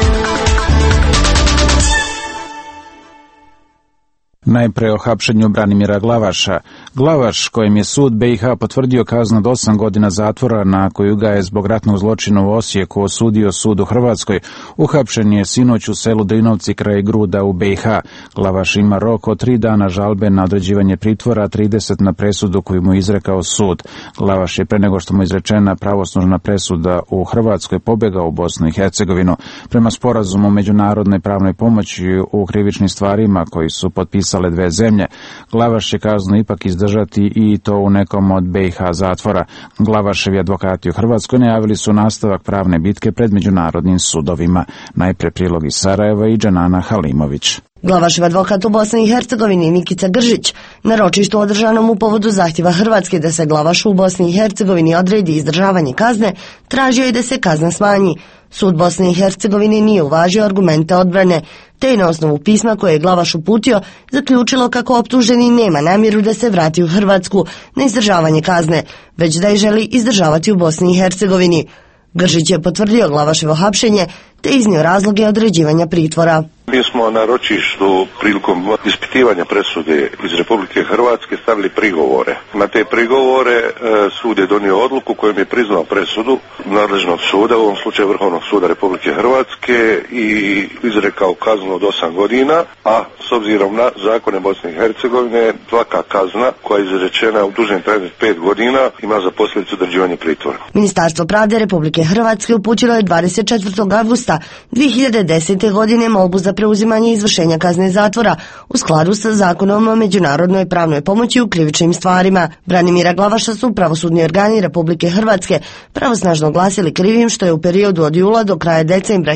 Najpre o hapšenju Branimira Glavaša. Glavaš, kojem je sud BiH potvrdio kaznu od 8 godina zatvora na koju ga je zbog ratnog zločina u Osijeku osudio sud u Hrvatskoj, uhapšen je sinoć u selu Drinovci kraj Gruda u BiH. Glavaš ima rok od 3 dana žalbe na određivanje pritvora, 30 na presudu koju mu izrekao sud. Glavaš je pre nego što mu izrečena pravosnažna presuda u Hrvatskoj pobegao u Bosnu i Hercegovinu. Prema sporazumu međunarodne pravnoj pomoći u krivičnim stvarima koji su potpisale dve zemlje, Glavaš će kaznu ipak izdržati i to u nekom od BiH zatvora. Glavaševi advokati u Hrvatskoj najavili su nastavak pravne bitke pred međunarodnim sudovima. Najpre prilog iz Sarajeva i Džanana Halimović. Glavašev advokat u Bosni i Hercegovini Nikica Gržić na ročištu održanom u povodu zahtjeva Hrvatske da se Glavašu u Bosni i Hercegovini odredi izdržavanje kazne, tražio je da se kazna smanji. Sud Bosne i Hercegovine nije uvažio argumente odbrane, te je na osnovu pisma koje je Glavaš uputio zaključilo kako optuženi nema namjeru da se vrati u Hrvatsku na izdržavanje kazne, već da je želi izdržavati u Bosni i Hercegovini. Gržić je potvrdio Glavaševo hapšenje te iznio razloge određivanja pritvora. Mi smo na ročištu prilikom ispitivanja presude iz Republike Hrvatske stavili prigovore. Na te prigovore sud je donio odluku kojom je priznao presudu nadležnog suda, u ovom slučaju Vrhovnog suda Republike Hrvatske, i izrekao kaznu od 8 godina, a s obzirom na zakone Bosne i Hercegovine svaka kazna koja je izrečena u dužem trajanju 5 godina ima za posljedicu određivanje pritvora. Ministarstvo pravde Republike Hrvatske uputilo je 24. avgusta 2010. godine molbu za preuzimanje izvršenja kazne zatvora u skladu sa zakonom o međunarodnoj pravnoj pomoći u krivičnim stvarima. Branimira Glavaša su pravosudni organi Republike Hrvatske pravosnažno glasili krivim što je u periodu od jula do kraja decembra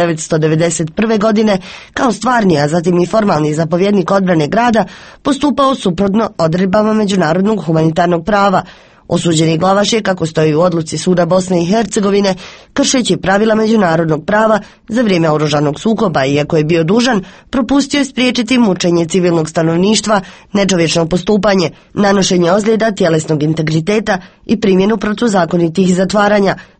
1991. godine kao stvarni, a zatim i formalni zapovjednik odbrane grada postupao suprotno odredbama međunarodnog humanitarnog prava. Osuđeni Glavaš je, kako stoji u odluci suda Bosne i Hercegovine, kršeći pravila međunarodnog prava za vrijeme oružanog sukoba, iako je bio dužan, propustio je spriječiti mučenje civilnog stanovništva, nečovječno postupanje, nanošenje ozljeda tjelesnog integriteta i primjenu protuzakonitih zatvaranja,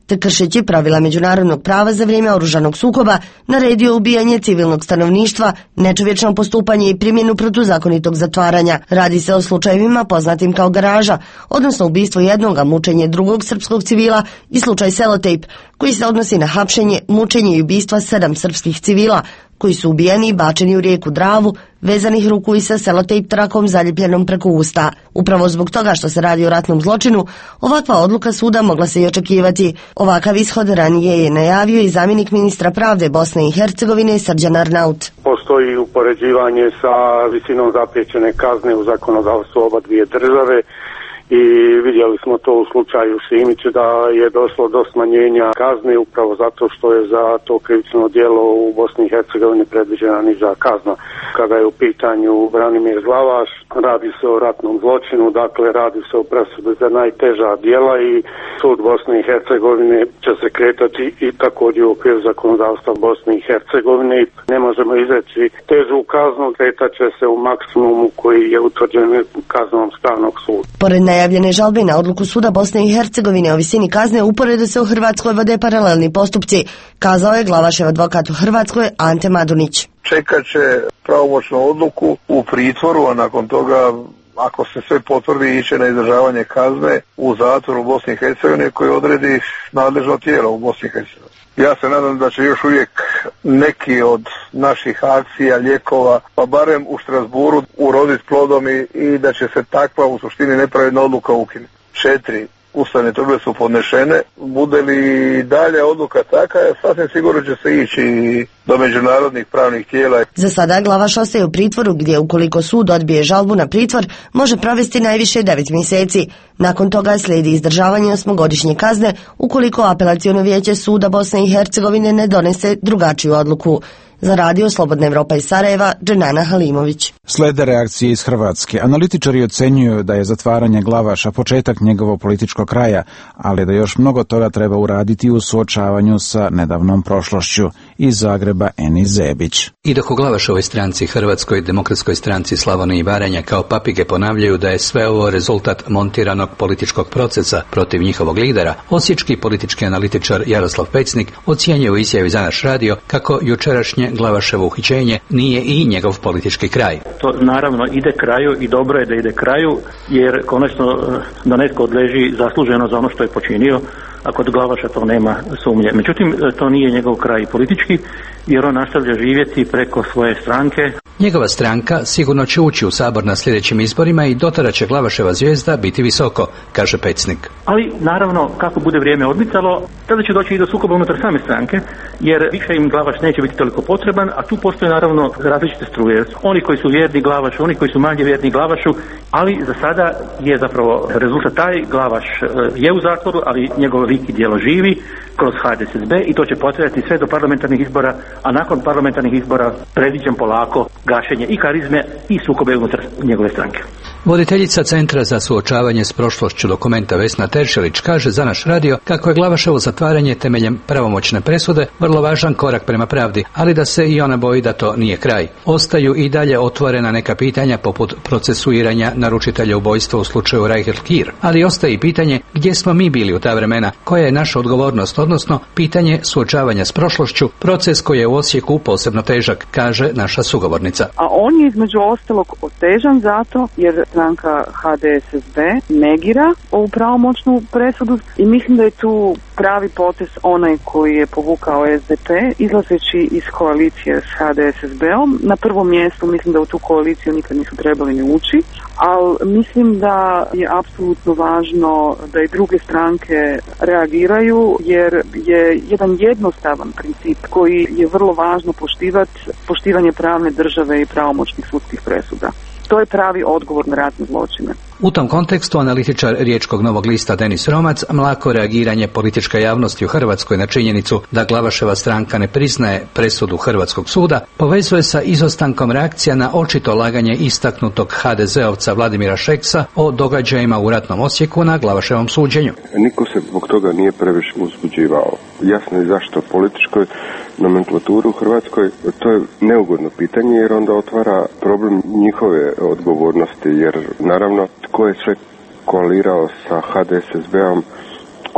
te kršeći pravila međunarodnog prava za vrijeme oružanog sukoba, naredio ubijanje civilnog stanovništva, nečovječno postupanje i primjenu protuzakonitog zatvaranja. Radi se o slučajevima poznatim kao Garaža, odnosno ubistvo jednoga, mučenje drugog srpskog civila i slučaj Selotejp, koji se odnosi na hapšenje, mučenje i ubistva 7 srpskih civila, koji su ubijeni i bačeni u rijeku Dravu, vezanih ruku i sa selotejp trakom zaljepljenom preko usta. Upravo zbog toga što se radi o ratnom zločinu, ovakva odluka suda mogla se i očekivati. Ovakav ishod ranije je najavio i zamjenik ministra pravde Bosne i Hercegovine Srđan Arnaut. Postoji upoređivanje sa visinom zapriječene kazne u zakonodavstvu oba dvije države. I vidjeli smo to u slučaju Simić da je došlo do smanjenja kazne upravo zato što je za to krivično djelo u Bosni i Hercegovini predviđena niža kazna. Kada je u pitanju Branimir Glavaš, radi se o ratnom zločinu, dakle radi se o presudi za najteža djela i sud Bosne i Hercegovine će se kretati i također u okviru zakonodavstva Bosne i Hercegovine. Ne možemo izreći težu kaznu, kretat će se u maksimumu koji je utvrđen kaznom stranog suda. Pored najavljene žalbe na odluku suda Bosne i Hercegovine o visini kazne, uporedo se u Hrvatskoj vode paralelni postupci, kazao je Glavašev advokat u Hrvatskoj Ante Madunić. Čekat će pravomoćnu odluku u pritvoru, a nakon toga, ako se sve potvrdi, iće na izdržavanje kazne u zatvoru u Bosni i Hercegovini koji odredi nadležno tijelo u Bosni i Hercegovini. Ja se nadam da će još uvijek neki od naših akcija, lijekova, pa barem u Strasburu uroditi plodom i da će se takva u suštini nepravedna odluka ukinuti. 4 ustavne tužbe su podnešene. Bude li dalje odluka taka, sasvim sigurno će se ići do međunarodnih pravnih tijela. Za sada Glavaš ostaje u pritvoru gdje ukoliko sud odbije žalbu na pritvor može provesti najviše 9 mjeseci. Nakon toga slijedi izdržavanje 8-godišnje kazne ukoliko apelaciono vijeće suda Bosne i Hercegovine ne donese drugačiju odluku. Za radio Slobodna Evropa iz Sarajeva, Dženana Halimović. Slede reakcije iz Hrvatske. Analitičari ocenjuju da je zatvaranje Glavaša početak njegovog političkog kraja, ali da još mnogo toga treba uraditi u suočavanju sa nedavnom prošlošću. Iz Zagreba Eni Zebić. I dok u Glavašovoj stranci, Hrvatskoj demokratskoj stranci Slavonije i Baranja, kao papige ponavljaju da je sve ovo rezultat montiranog političkog procesa protiv njihovog lidera, osječki politički analitičar Jaroslav Pecnik ocjenjuje u izjavi za naš radio kako jučerašnje Glavaševo uhićenje nije i njegov politički kraj. To naravno ide kraju i dobro je da ide kraju, jer konačno da netko odleži zasluženo za ono što je počinio, a kod Glavaša to nema sumnje. Međutim, to nije njegov kraj politički, jer on nastavlja živjeti preko svoje stranke. Njegova stranka sigurno će ući u Sabor na sljedećim izborima i dotada će Glavaševa zvijezda biti visoko, kaže Pecnik. Ali naravno, kako bude vrijeme odmicalo, tada će doći i do sukoba unutar same stranke, jer više im Glavaš neće biti toliko potreban, a tu postoje naravno različite struje. Oni koji su vjerni Glavašu, oni koji su manje vjerni Glavašu, ali za sada je zapravo rezultat taj, Glavaš je u zatvoru, ali njegov lik i djelo živi kroz HDSSB i to će potrajati sve do parlamentarnih izbora, a nakon parlamentarnih izbora predviđam polako gašenje i karizme i sukobe unutar njegove stranke. Voditeljica Centra za suočavanje s prošlošću Dokumenta Vesna Teršelić kaže za naš radio kako je Glavaševo zatvaranje temeljem pravomoćne presude vrlo važan korak prema pravdi, ali da se i ona boji da to nije kraj. Ostaju i dalje otvorena neka pitanja poput procesuiranja naručitelja ubojstva u slučaju Reichel-Kir, ali ostaje i pitanje gdje smo mi bili u ta vremena, koja je naša odgovornost, odnosno pitanje suočavanja s prošlošću, proces koji je u Osijeku posebno težak, kaže naša sugovornica. A on je između ostalog otežan zato jer stranka HDSSB negira ovu pravomoćnu presudu i mislim da je tu pravi potez onaj koji je povukao SDP izlazeći iz koalicije s HDSSB-om. Na prvom mjestu mislim da u tu koaliciju nikad nisu trebali ni ući, ali mislim da je apsolutno važno da i druge stranke reagiraju jer je jedan jednostavan princip koji je vrlo važno poštivati, poštivanje pravne države i pravomoćnih sudskih presuda. To je pravi odgovor na ratne zločine. U tom kontekstu analitičar Riječkog Novog lista Denis Romac mlako reagiranje političke javnosti u Hrvatskoj na činjenicu da Glavaševa stranka ne priznaje presudu Hrvatskog suda povezuje sa izostankom reakcija na očito laganje istaknutog HDZ-ovca Vladimira Šeksa o događajima u ratnom Osijeku na Glavaševom suđenju. Niko se zbog toga nije previše uzbuđivao. Jasno je zašto političkoj nomenklaturi u Hrvatskoj to je neugodno pitanje jer onda otvara problem njihove odgovornosti jer naravno tko je sve koalirao sa HDSSB-om,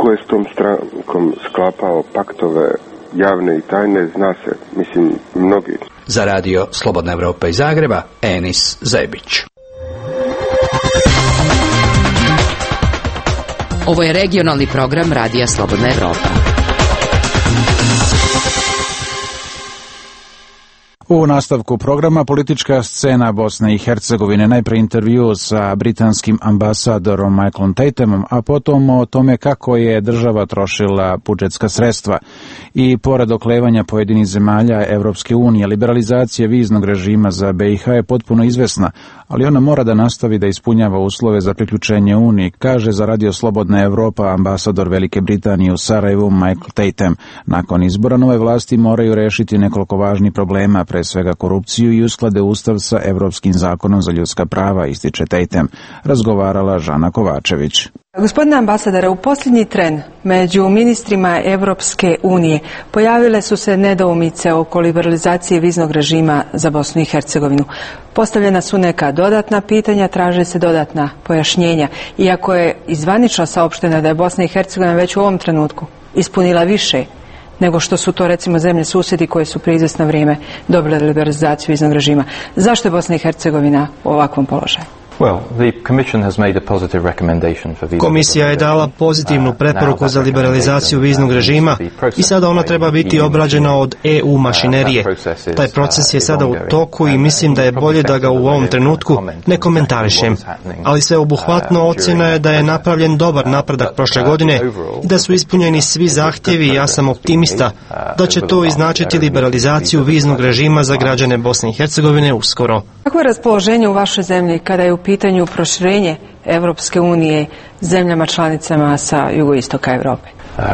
ko je s tom strankom sklapao paktove javne i tajne, zna se, mislim, mnogi. Za radio Slobodna Evropa iz Zagreba, Enis Zebić. Ovo je regionalni program Radija Slobodna Evropa. U nastavku programa politička scena Bosne i Hercegovine, najprije intervju sa britanskim ambasadorom Michaelom Tatemom, a potom o tome kako je država trošila budžetska sredstva. I pored oklevanja pojedinih zemalja Evropske unije, liberalizacija viznog režima za BiH je potpuno izvesna, ali ona mora da nastavi da ispunjava uslove za priključenje Uniji, kaže za Radio Slobodna Evropa ambasador Velike Britanije u Sarajevu Michael Tatem. Nakon izbora nove vlasti moraju rešiti nekoliko važnih problema, pre svega korupciju i usklade ustav sa Evropskim zakonom za ljudska prava, ističe Tatem. Razgovarala Žana Kovačević. Gospodine ambasadore, u posljednji tren među ministrima Evropske unije pojavile su se nedoumice oko liberalizacije viznog režima za Bosnu i Hercegovinu. Postavljena su neka dodatna pitanja, traže se dodatna pojašnjenja. Iako je izvanično saopšteno da je Bosna i Hercegovina već u ovom trenutku ispunila više nego što su to recimo zemlje susjedi koje su prije izvjesno vrijeme dobile liberalizaciju viznog režima. Zašto je Bosna i Hercegovina u ovakvom položaju? Komisija je dala pozitivnu preporuku za liberalizaciju viznog režima i sada ona treba biti obrađena od EU mašinerije. Taj proces je sada u toku i mislim da je bolje da ga u ovom trenutku ne komentarišem. Ali sveobuhvatno ocjena je da je napravljen dobar napredak prošle godine i da su ispunjeni svi zahtjevi i ja sam optimista da će to iznačiti liberalizaciju viznog režima za građane Bosne i Hercegovine uskoro. Kako je raspoloženje u vašoj zemlji kada je u pitanju proširenje Evropske unije zemljama članicama sa jugoistoka Europe?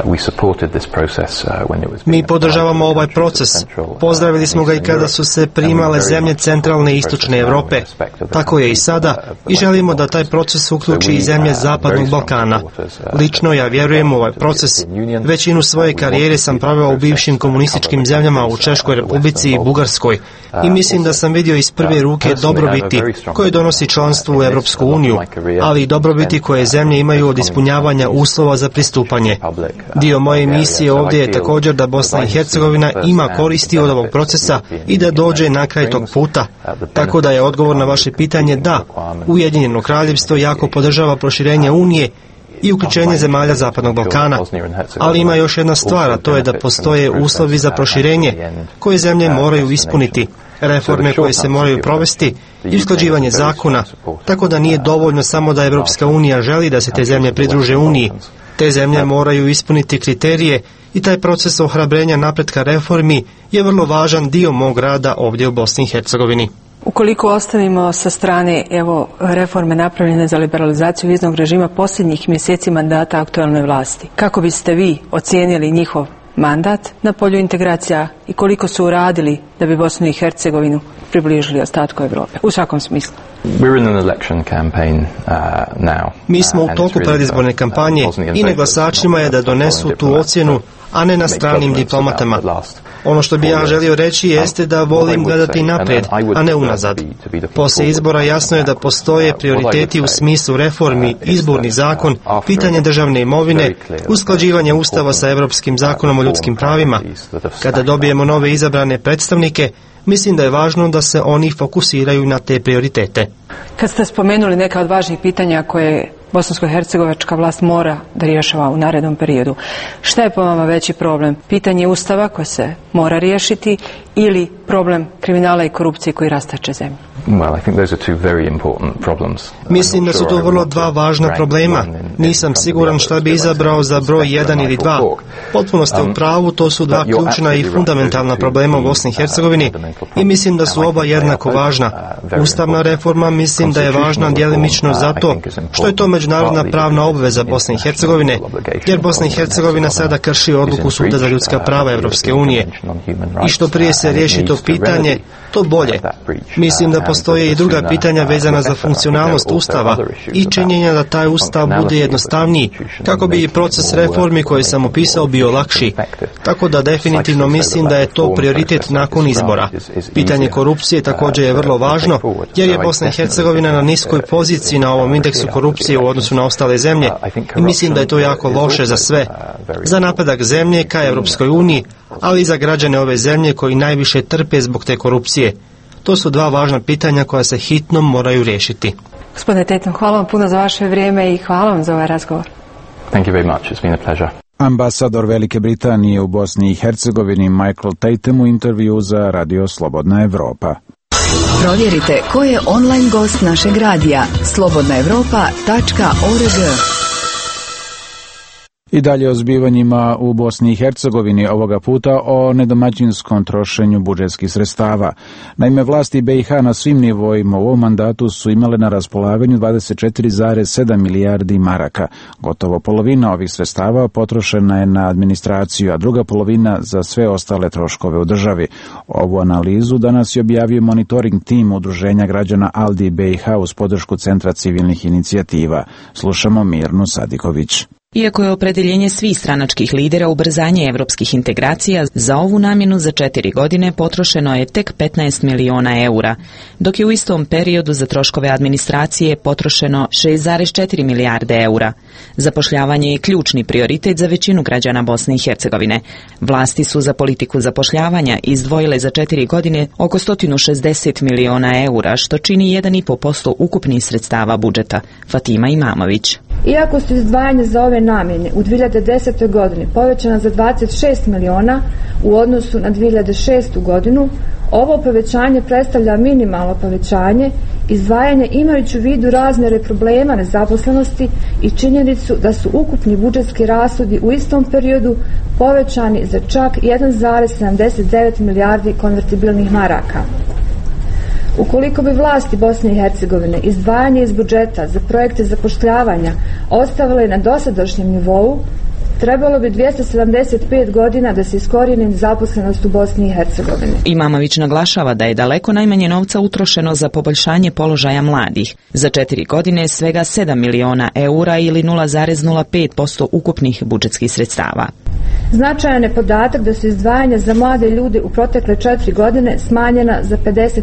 Mi podržavamo ovaj proces. Pozdravili smo ga i kada su se primale zemlje centralne i istočne Europe. Tako je i sada i želimo da taj proces uključi i zemlje Zapadnog Balkana. Lično ja vjerujem u ovaj proces. Većinu svoje karijere sam proveo u bivšim komunističkim zemljama u Češkoj Republici i Bugarskoj i mislim da sam vidio iz prve ruke dobrobiti koje donosi članstvo u Evropsku uniju, ali i dobrobiti koje zemlje imaju od ispunjavanja uslova za pristupanje. Dio moje misije ovdje je također da Bosna i Hercegovina ima koristi od ovog procesa i da dođe na kraj tog puta. Tako da je odgovor na vaše pitanje da, Ujedinjeno kraljevstvo jako podržava proširenje Unije i uključenje zemalja Zapadnog Balkana. Ali ima još jedna stvar, a to je da postoje uslovi za proširenje koje zemlje moraju ispuniti, reforme koje se moraju provesti i usklađivanje zakona, tako da nije dovoljno samo da Evropska unija želi da se te zemlje pridruže Uniji. Te zemlje moraju ispuniti kriterije i taj proces ohrabrenja napretka reformi je vrlo važan dio mog rada ovdje u Bosni i Hercegovini. Ukoliko ostavimo sa strane reforme napravljene za liberalizaciju viznog režima posljednjih mjeseci mandata aktualne vlasti, kako biste vi ocijenili njihov mandat na polju integracija i koliko su uradili da bi Bosnu i Hercegovinu približili ostatku Europe, u svakom smislu? Mi smo u toku predizborne kampanje i na glasačima je da donesu tu ocjenu, a ne na stranim diplomatama. Ono što bi ja želio reći jeste da volim gledati naprijed, a ne unazad. Poslije izbora jasno je da postoje prioriteti u smislu reformi, izborni zakon, pitanje državne imovine, usklađivanje ustava sa Europskim zakonom o ljudskim pravima. Kada dobijemo nove izabrane predstavnike, mislim da je važno da se oni fokusiraju na te prioritete. Kad ste spomenuli neka od važnih pitanja koje bosansko-hercegovačka vlast mora da rješava u narednom periodu, šta je po vama veći problem? Pitanje ustava koje se mora riješiti ili problem kriminala i korupcije koji rastače zemlju? Mislim da su to vrlo dva važna problema. Nisam siguran šta bi izabrao za broj 1 ili 2. Potpuno ste u pravu, to su dva ključna i fundamentalna problema u Bosni i Hercegovini i mislim da su oba jednako važna. Ustavna reforma mislim da je važna djelimično zato što je to međunarodna pravna obveza Bosne i Hercegovine, jer Bosna i Hercegovina sada krši odluku Suda za ljudska prava Evropske unije. I što prije se riješi to pitanje, to bolje. Mislim da postoje i druga pitanja vezana za funkcionalnost Ustava i činjenja da taj Ustav bude jednostavniji, kako bi i proces reformi koji sam opisao bio lakši. Tako da definitivno mislim da je to prioritet nakon izbora. Pitanje korupcije također je vrlo važno, jer je Bosna i Hercegovina na niskoj poziciji na ovom indeksu korupcije u odnosu na ostale zemlje i mislim da je to jako loše za sve. Za napredak zemlje ka Europskoj uniji, ali i za građane ove zemlje koji najviše trpe zbog te korupcije. To su dva važna pitanja koja se hitno moraju riješiti. Gospodine Tatum, hvala vam puno za vaše vrijeme i hvala vam za ovaj razgovor. Thank you very much. It's been a pleasure. Ambasador Velike Britanije u Bosni i Hercegovini Michael Tatum u intervju za Radio Slobodna Evropa. Provjerite ko je online gost našeg radija slobodnaevropa.org. I dalje o zbivanjima u Bosni i Hercegovini, ovoga puta o nedomaćinskom trošenju budžetskih sredstava. Naime, vlasti BiH na svim nivoima u ovom mandatu su imale na raspolaganju 24,7 milijardi maraka. Gotovo polovina ovih sredstava potrošena je na administraciju, a druga polovina za sve ostale troškove u državi. Ovu analizu danas je objavio monitoring tim Udruženja građana ALDI BiH uz podršku Centra civilnih inicijativa. Slušamo Mirnu Sadiković. Iako je opredjeljenje svih stranačkih lidera ubrzanje evropskih integracija, za ovu namjenu za 4 godine potrošeno je tek 15 miliona eura, dok je u istom periodu za troškove administracije potrošeno 6,4 milijarde eura. Zapošljavanje je ključni prioritet za većinu građana Bosne i Hercegovine. Vlasti su za politiku zapošljavanja izdvojile za 4 godine oko 160 miliona eura, što čini 1,5% ukupnih sredstava budžeta. Fatima Imamović. Iako su izdvajanje za ove namjene u 2010. godini povećana za 26 miliona u odnosu na 2006. godinu, ovo povećanje predstavlja minimalno povećanje izdvajanje imajući u vidu razmjere problema nezaposlenosti i činjenicu da su ukupni budžetski rashodi u istom periodu povećani za čak 1,79 milijardi konvertibilnih maraka. Ukoliko bi vlasti Bosne i Hercegovine izdvajanje iz budžeta za projekte zapošljavanja ostavile na dosadašnjem nivou, trebalo bi 275 godina da se iskorijeni nezaposlenost u Bosni i Hercegovini. Imamović naglašava da je daleko najmanje novca utrošeno za poboljšanje položaja mladih. Za 4 godine svega 7 miliona eura ili 0,05% ukupnih budžetskih sredstava. Značajan je podatak da su izdvajanja za mlade ljude u protekle 4 godine smanjena za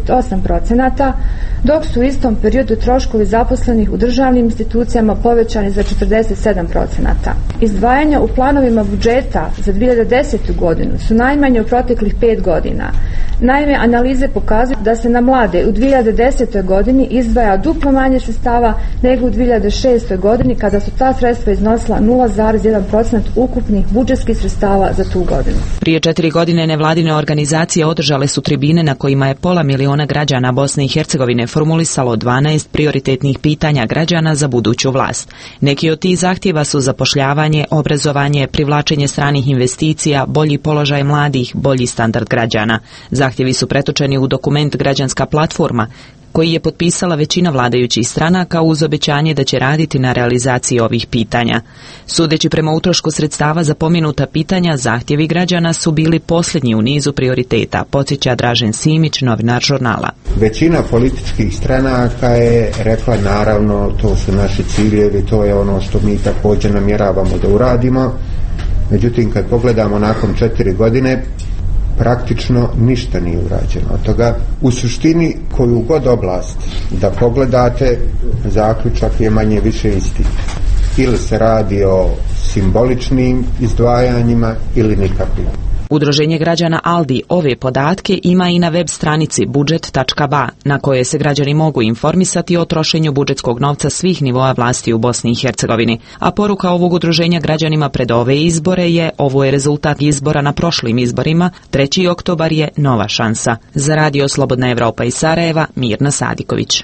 58%, dok su u istom periodu troškovi zaposlenih u državnim institucijama povećani za 47%. Izdvajanja u planovima budžeta za 2010. godinu su najmanje u proteklih 5 godina. Naime, analize pokazuju da se na mlade u 2010. godini izdvaja duplo manje sredstava nego u 2006. godini kada su ta sredstva iznosila 0,1% ukupnih budžetskih sredstava za tu godinu. Prije 4 godine nevladine organizacije održale su tribine na kojima je 500 miliona građana Bosne i Hercegovine formulisalo 12 prioritetnih pitanja građana za buduću vlast. Neki od tih zahtjeva su zapošljavanje, obrazovanje, privlačenje stranih investicija, bolji položaj mladih, bolji standard građana. Zahtjevi su pretočeni u dokument Građanska platforma, koji je potpisala većina vladajućih stranaka uz obećanje da će raditi na realizaciji ovih pitanja. Sudeći prema utrošku sredstava za pomenuta pitanja, zahtjevi građana su bili posljednji u nizu prioriteta, podsjeća Dražen Simić, novinar žurnala. Većina političkih stranaka je rekla naravno to su naši ciljevi, to je ono što mi također namjeravamo da uradimo. Međutim, kad pogledamo nakon 4 godine, praktično ništa nije urađeno od toga. U suštini, koju god oblast da pogledate, zaključak je manje više isti. Ili se radi o simboličnim izdvajanjima ili nikakvim. Udruženje građana ALDI ove podatke ima i na web stranici budžet.ba, na koje se građani mogu informisati o trošenju budžetskog novca svih nivoa vlasti u Bosni i Hercegovini. A poruka ovog udruženja građanima pred ove izbore je: ovo je rezultat izbora na prošlim izborima, 3. oktobar je nova šansa. Za Radio Slobodna Evropa iz Sarajeva, Mirna Sadiković.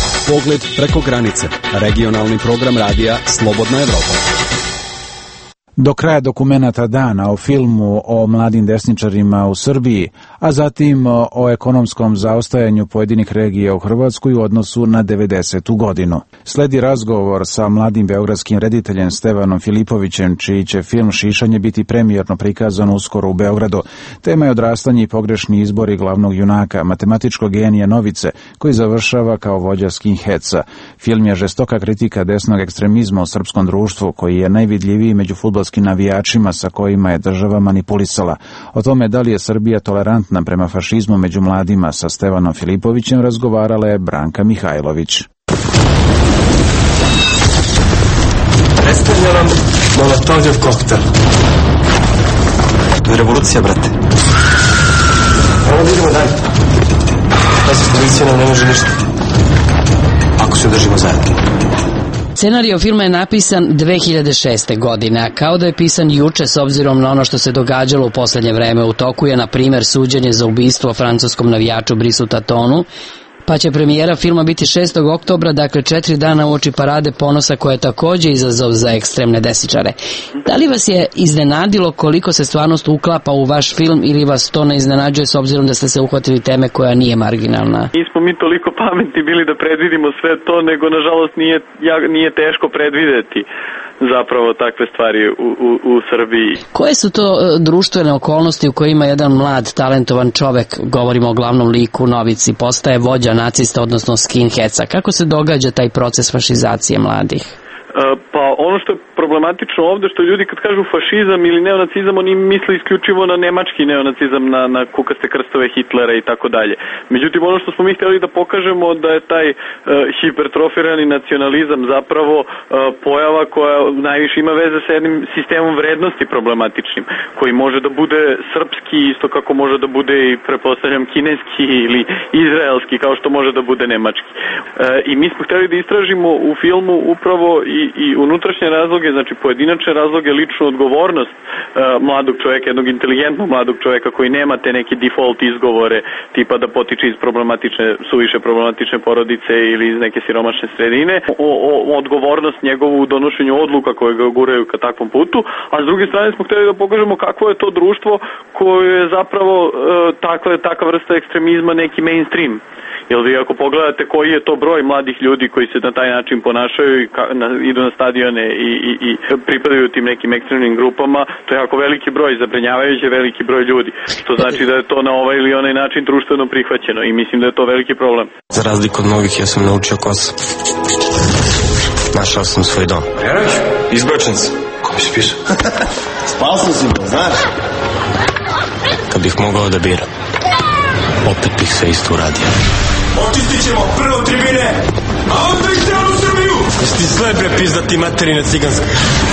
Pogled preko granice. Regionalni program radija Slobodna Evropa. Do kraja dokumenata dana o filmu o mladim desničarima u Srbiji, a zatim o ekonomskom zaostajanju pojedinih regija u Hrvatskoj u odnosu na 90. godinu. Sledi razgovor sa mladim beogradskim rediteljem Stevanom Filipovićem, čiji će film Šišanje biti premijerno prikazan uskoro u Beogradu. Tema je odrastanje i pogrešni izbori glavnog junaka, matematičkog genija Novice, koji završava kao vođa skinheadsa. Film je žestoka kritika desnog ekstremizma u srpskom društvu, koji je najvidljiviji među fudbalskim navijačima sa kojima je država manipulisala. O tome da li je Srbija tolerantna prema fašizmu među mladima sa Stevanom Filipovićem razgovarala je Branka Mihajlović. Predstavljam Molotovljev koktel. To je revolucija, brate. Ovo idemo dalje. Ta se policija nam ne može ništa. Ako se držimo zajedno. Scenario filma je napisan 2006. godine, a kao da je pisan juče s obzirom na ono što se događalo u poslednje vreme. U toku je, na primer, suđenje za ubistvo francuskom navijaču Brisu Tatonu, pa će premijera filma biti 6. oktobra, dakle 4 dana uoči Parade ponosa, koja je takođe izazov za ekstremne desničare. Da li vas je iznenadilo koliko se stvarnost uklapa u vaš film ili vas to ne iznenađuje s obzirom da ste se uhvatili teme koja nije marginalna? Nismo mi toliko pametni bili da predvidimo sve to, nego nažalost nije teško predvideti zapravo takve stvari u Srbiji. Koje su to društvene okolnosti u kojima jedan mlad, talentovan čovek, govorimo o glavnom liku Novici, postaje vođa nacista, odnosno skinheadsa? Kako se događa taj proces fašizacije mladih? Pa ono što je problematično ovde, što ljudi kad kažu fašizam ili neonacizam, oni misle isključivo na nemački neonacizam, na kukaste krstove Hitlera i tako dalje. Međutim, ono što smo mi htjeli da pokažemo da je taj hipertrofirani nacionalizam zapravo pojava koja najviše ima veze sa jednim sistemom vrednosti problematičnim, koji može da bude srpski, isto kako može da bude i, pretpostavljam, kineski ili izraelski, kao što može da bude nemački. I mi smo htjeli da istražimo u filmu upravo i unutrašnje razloge, znači pojedinačne razloge, ličnu odgovornost mladog čovjeka, jednog inteligentnog mladog čovjeka koji nema te neke default izgovore tipa da potiče iz suviše problematične porodice ili iz neke siromašne sredine, odgovornost njegovu u donošenju odluka koje ga guraju ka takvom putu, a s druge strane smo htjeli da pokažemo kakvo je to društvo koje je zapravo takva vrsta ekstremizma neki mainstream. Jer vi ako pogledate koji je to broj mladih ljudi koji se na taj način ponašaju i idu na stadione i pripadaju tim nekim ekstremnim grupama, to je jako veliki broj, zabrinjavajuće veliki broj ljudi. To znači da je to na ovaj ili onaj način društveno prihvaćeno i mislim da je to veliki problem. Za razliku od mnogih, ja sam naučio kosa. Našao sam svoj dom. Vjeruš? Izbačen sam. Ko mi si pisao? Spao sam si, znaš? Kad bih mogao da biram, opet bih sve isto uradio. Očistit ćemo prvo tribine, a onda i celu Srbiju! Jesi ti sve bre pizdati materine ciganske?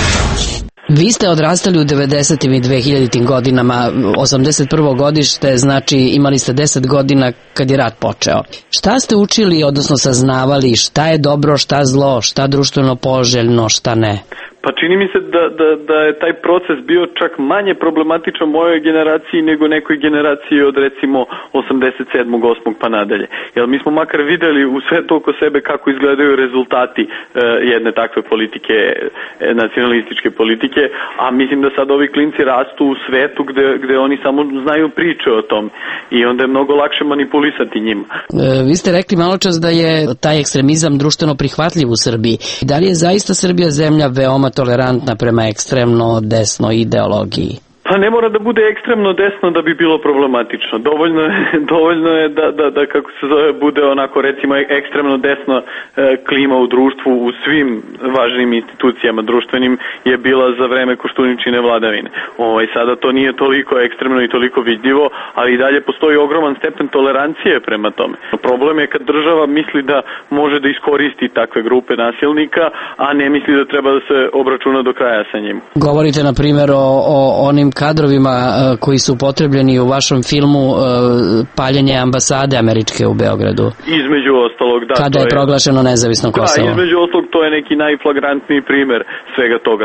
Vi ste odrastali u 90. i 2000. godinama, 81. godište, znači imali ste 10 godina kad je rat počeo. Šta ste učili, odnosno saznavali, šta je dobro, šta zlo, šta društveno poželjno, šta ne? Pa čini mi se da je taj proces bio čak manje problematičan mojoj generaciji nego nekoj generaciji od recimo 87. 8. pa nadalje. Jer mi smo makar videli u sve to oko sebe kako izgledaju rezultati jedne takve politike, nacionalističke politike, a mislim da sad ovi klinci rastu u svetu gde oni samo znaju priče o tom i onda je mnogo lakše manipulisati njima. Vi ste rekli maločas da je taj ekstremizam društveno prihvatljiv u Srbiji. Da li je zaista Srbija zemlja veoma tolerantna prema ekstremno desnoj ideologiji? Pa ne mora da bude ekstremno desno da bi bilo problematično. Dovoljno je da kako se zove, bude onako recimo ekstremno desno klima u društvu u svim važnim institucijama društvenim je bila za vreme Koštuničine vladavine. Sada to nije toliko ekstremno i toliko vidljivo, ali i dalje postoji ogroman stepen tolerancije prema tome. Problem je kad država misli da može da iskoristi takve grupe nasilnika, a ne misli da treba da se obračuna do kraja sa njim. Govorite na primjer o onim kadrovima koji su upotrebljeni u vašem filmu paljenje ambasade američke u Beogradu. Između ostalog, da. Kada je proglašeno nezavisno Kosovo. Da, između ostalog to je neki najflagrantniji primer svega toga.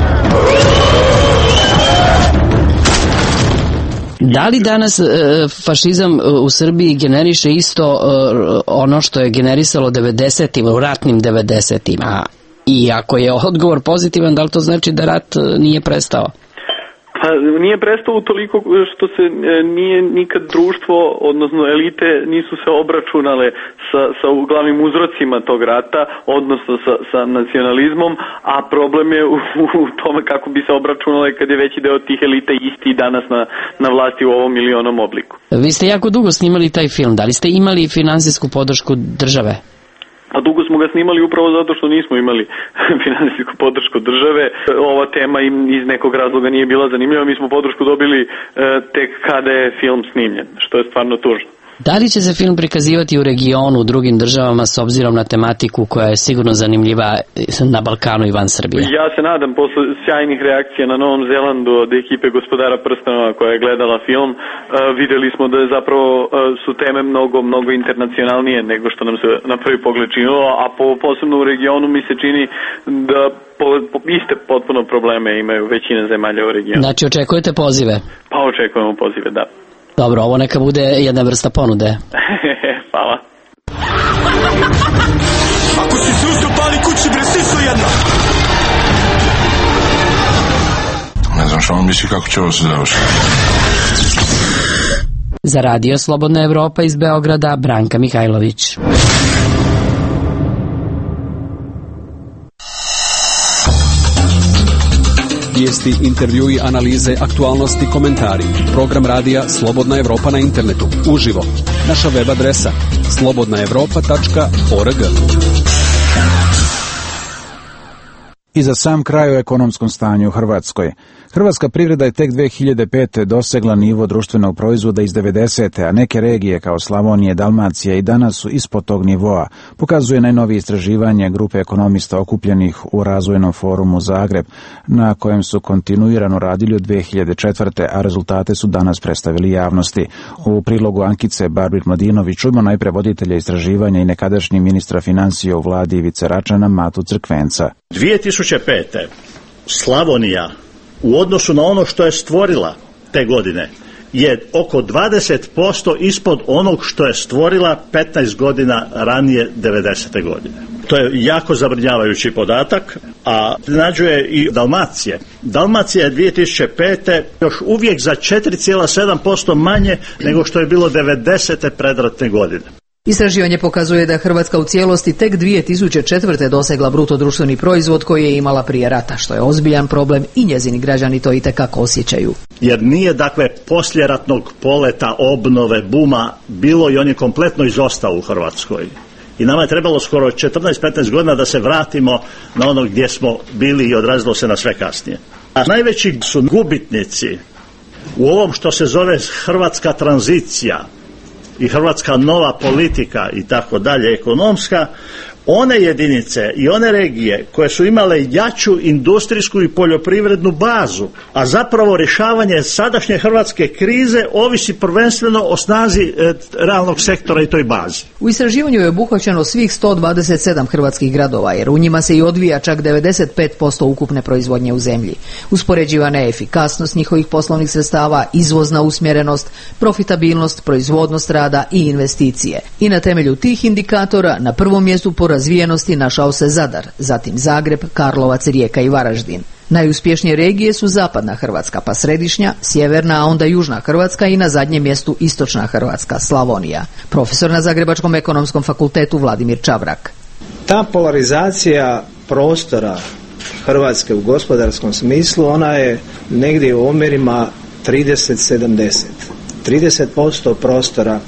Da li danas fašizam u Srbiji generiše isto ono što je generisalo 90-ima, u ratnim 90-ima? I ako je odgovor pozitivan, da li to znači da rat nije prestao? Pa nije prestao utoliko što se nije nikad društvo, odnosno elite, nisu se obračunale sa glavnim uzrocima tog rata, odnosno sa nacionalizmom, a problem je u tome kako bi se obračunale kad je veći deo tih elita isti danas na vlasti u ovom ili onom obliku. Vi ste jako dugo snimali taj film, da li ste imali finansijsku podršku države? A dugo smo ga snimali upravo zato što nismo imali finansijsku podršku države. Ova tema im iz nekog razloga nije bila zanimljiva. Mi smo podršku dobili tek kada je film snimljen, što je stvarno tužno. Da li će se film prikazivati u regionu, u drugim državama s obzirom na tematiku koja je sigurno zanimljiva na Balkanu i van Srbije? Ja se nadam, posle sjajnih reakcija na Novom Zelandu od ekipe Gospodara prstenova koja je gledala film, videli smo da je zapravo su teme mnogo internacionalnije nego što nam se na prvi pogled činilo, a posebno u regionu mi se čini da iste potpuno probleme imaju većina zemalja u regionu. Znači očekujete pozive? Pa očekujemo pozive, da. Dobro, ovo neka bude jedna vrsta ponude. Hvala. Ako si se usto pali kući, bre, siso jedna! Ne znam što vam misli kako će ovo se završiti. Za Radio Slobodna Evropa iz Beograda, Branka Mihajlović. Vijesti, intervjui, analize, aktualnosti, komentari. Program radija Slobodna Evropa na internetu. Uživo. Naša web adresa slobodnaevropa.org. I za sam kraj o ekonomskom stanju u Hrvatskoj. Hrvatska privreda je tek 2005. dosegla nivo društvenog proizvoda iz 90. a neke regije kao Slavonije, Dalmacija i danas su ispod tog nivoa, pokazuje najnovije istraživanje grupe ekonomista okupljenih u Razvojnom forumu Zagreb, na kojem su kontinuirano radili od 2004. a rezultate su danas predstavili javnosti. U prilogu Ankice Barbir-Mladinović čujemo najpre voditelja istraživanja i nekadašnji ministra financija u vladi Ivice Račana Matu Crkvenca. 2005. Slavonija u odnosu na ono što je stvorila te godine je oko 20% ispod onog što je stvorila 15 godina ranije 90. godine. To je jako zabrinjavajući podatak, a iznenađuje i Dalmacije. Dalmacija je 2005. još uvijek za 4,7% manje nego što je bilo 90. predratne godine. Istraživanje pokazuje da Hrvatska u cijelosti tek 2004. dosegla bruto društveni proizvod koji je imala prije rata, što je ozbiljan problem i njezini građani to itekako osjećaju. Jer nije dakle poslijeratnog poleta, obnove, buma bilo i on je kompletno izostao u Hrvatskoj. I nama je trebalo skoro 14-15 godina da se vratimo na ono gdje smo bili i odrazilo se na sve kasnije. A najveći su gubitnici u ovom što se zove hrvatska tranzicija i hrvatska nova politika i tako dalje, ekonomska, one jedinice i one regije koje su imale jaču industrijsku i poljoprivrednu bazu, a zapravo rješavanje sadašnje hrvatske krize ovisi prvenstveno o snazi realnog sektora i toj bazi. U istraživanju je obuhvaćeno svih 127 hrvatskih gradova, jer u njima se i odvija čak 95% ukupne proizvodnje u zemlji. Uspoređivana je efikasnost njihovih poslovnih sredstava, izvozna usmjerenost, profitabilnost, proizvodnost rada i investicije. I na temelju tih indikatora na prvom mjestu po razvijenosti našao se Zadar, zatim Zagreb, Karlovac, Rijeka i Varaždin. Najuspješnije regije su zapadna Hrvatska, pa središnja, sjeverna, a onda južna Hrvatska i na zadnjem mjestu istočna Hrvatska, Slavonija. Profesor na Zagrebačkom ekonomskom fakultetu Vladimir Čavrak. Ta polarizacija prostora Hrvatske u gospodarskom smislu, ona je negdje u omjerima 30-70. 30% prostora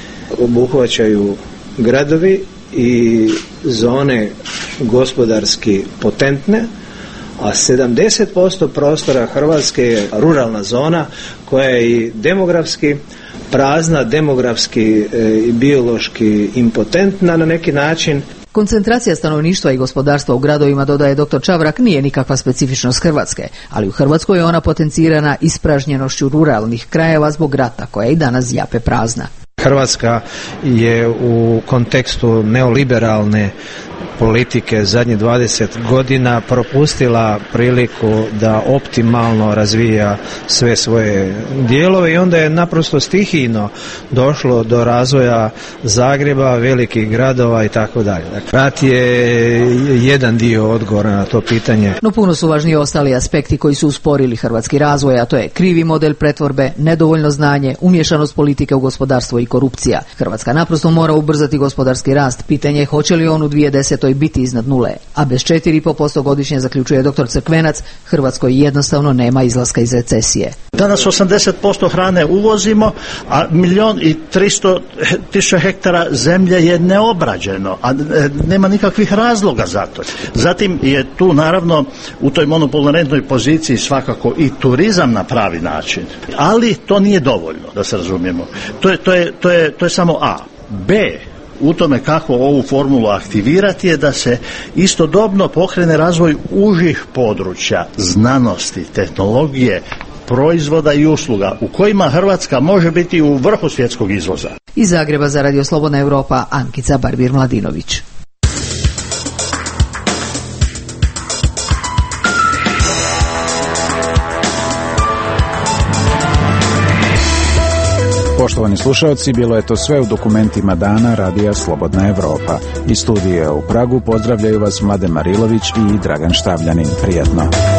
obuhvaćaju gradovi i zone gospodarski potentne, a 70% prostora Hrvatske je ruralna zona koja je i demografski prazna, demografski i biološki impotentna na neki način. Koncentracija stanovništva i gospodarstva u gradovima, dodaje dr. Čavrak, nije nikakva specifičnost Hrvatske, ali u Hrvatskoj je ona potencirana ispražnjenošću ruralnih krajeva zbog rata, koja i danas zjape prazna. Hrvatska je u kontekstu neoliberalne politike zadnjih 20 godina propustila priliku da optimalno razvija sve svoje dijelove i onda je naprosto stihijno došlo do razvoja Zagreba, velikih gradova i tako dalje. Rat je jedan dio odgovora na to pitanje. No puno su važniji ostali aspekti koji su usporili hrvatski razvoj, a to je krivi model pretvorbe, nedovoljno znanje, umješanost politike u gospodarstvo i korupcija. Hrvatska naprosto mora ubrzati gospodarski rast. Pitanje je hoće li on u 2010. biti iznad nule. A bez 4,5% godišnje, zaključuje dr. Crkvenac, Hrvatskoj jednostavno nema izlaska iz recesije. Danas 80% hrane uvozimo, a 1.300.000 hektara zemlje je neobrađeno, a nema nikakvih razloga za to. Zatim je tu naravno u toj monopolnoj poziciji svakako i turizam na pravi način, ali to nije dovoljno, da se razumijemo. To je samo A. B, u tome kako ovu formulu aktivirati je da se istodobno pokrene razvoj užih područja znanosti, tehnologije, proizvoda i usluga u kojima Hrvatska može biti u vrhu svjetskog izvoza. Iz Zagreba za Radio Slobodna Europa, Ankica Barbir-Mladinović. Poštovani slušalci, bilo je to sve u dokumentima dana Radija Slobodna Europa. Iz studija u Pragu pozdravljaju vas Mladen Marilović i Dragan Štavljanin. Prijatno.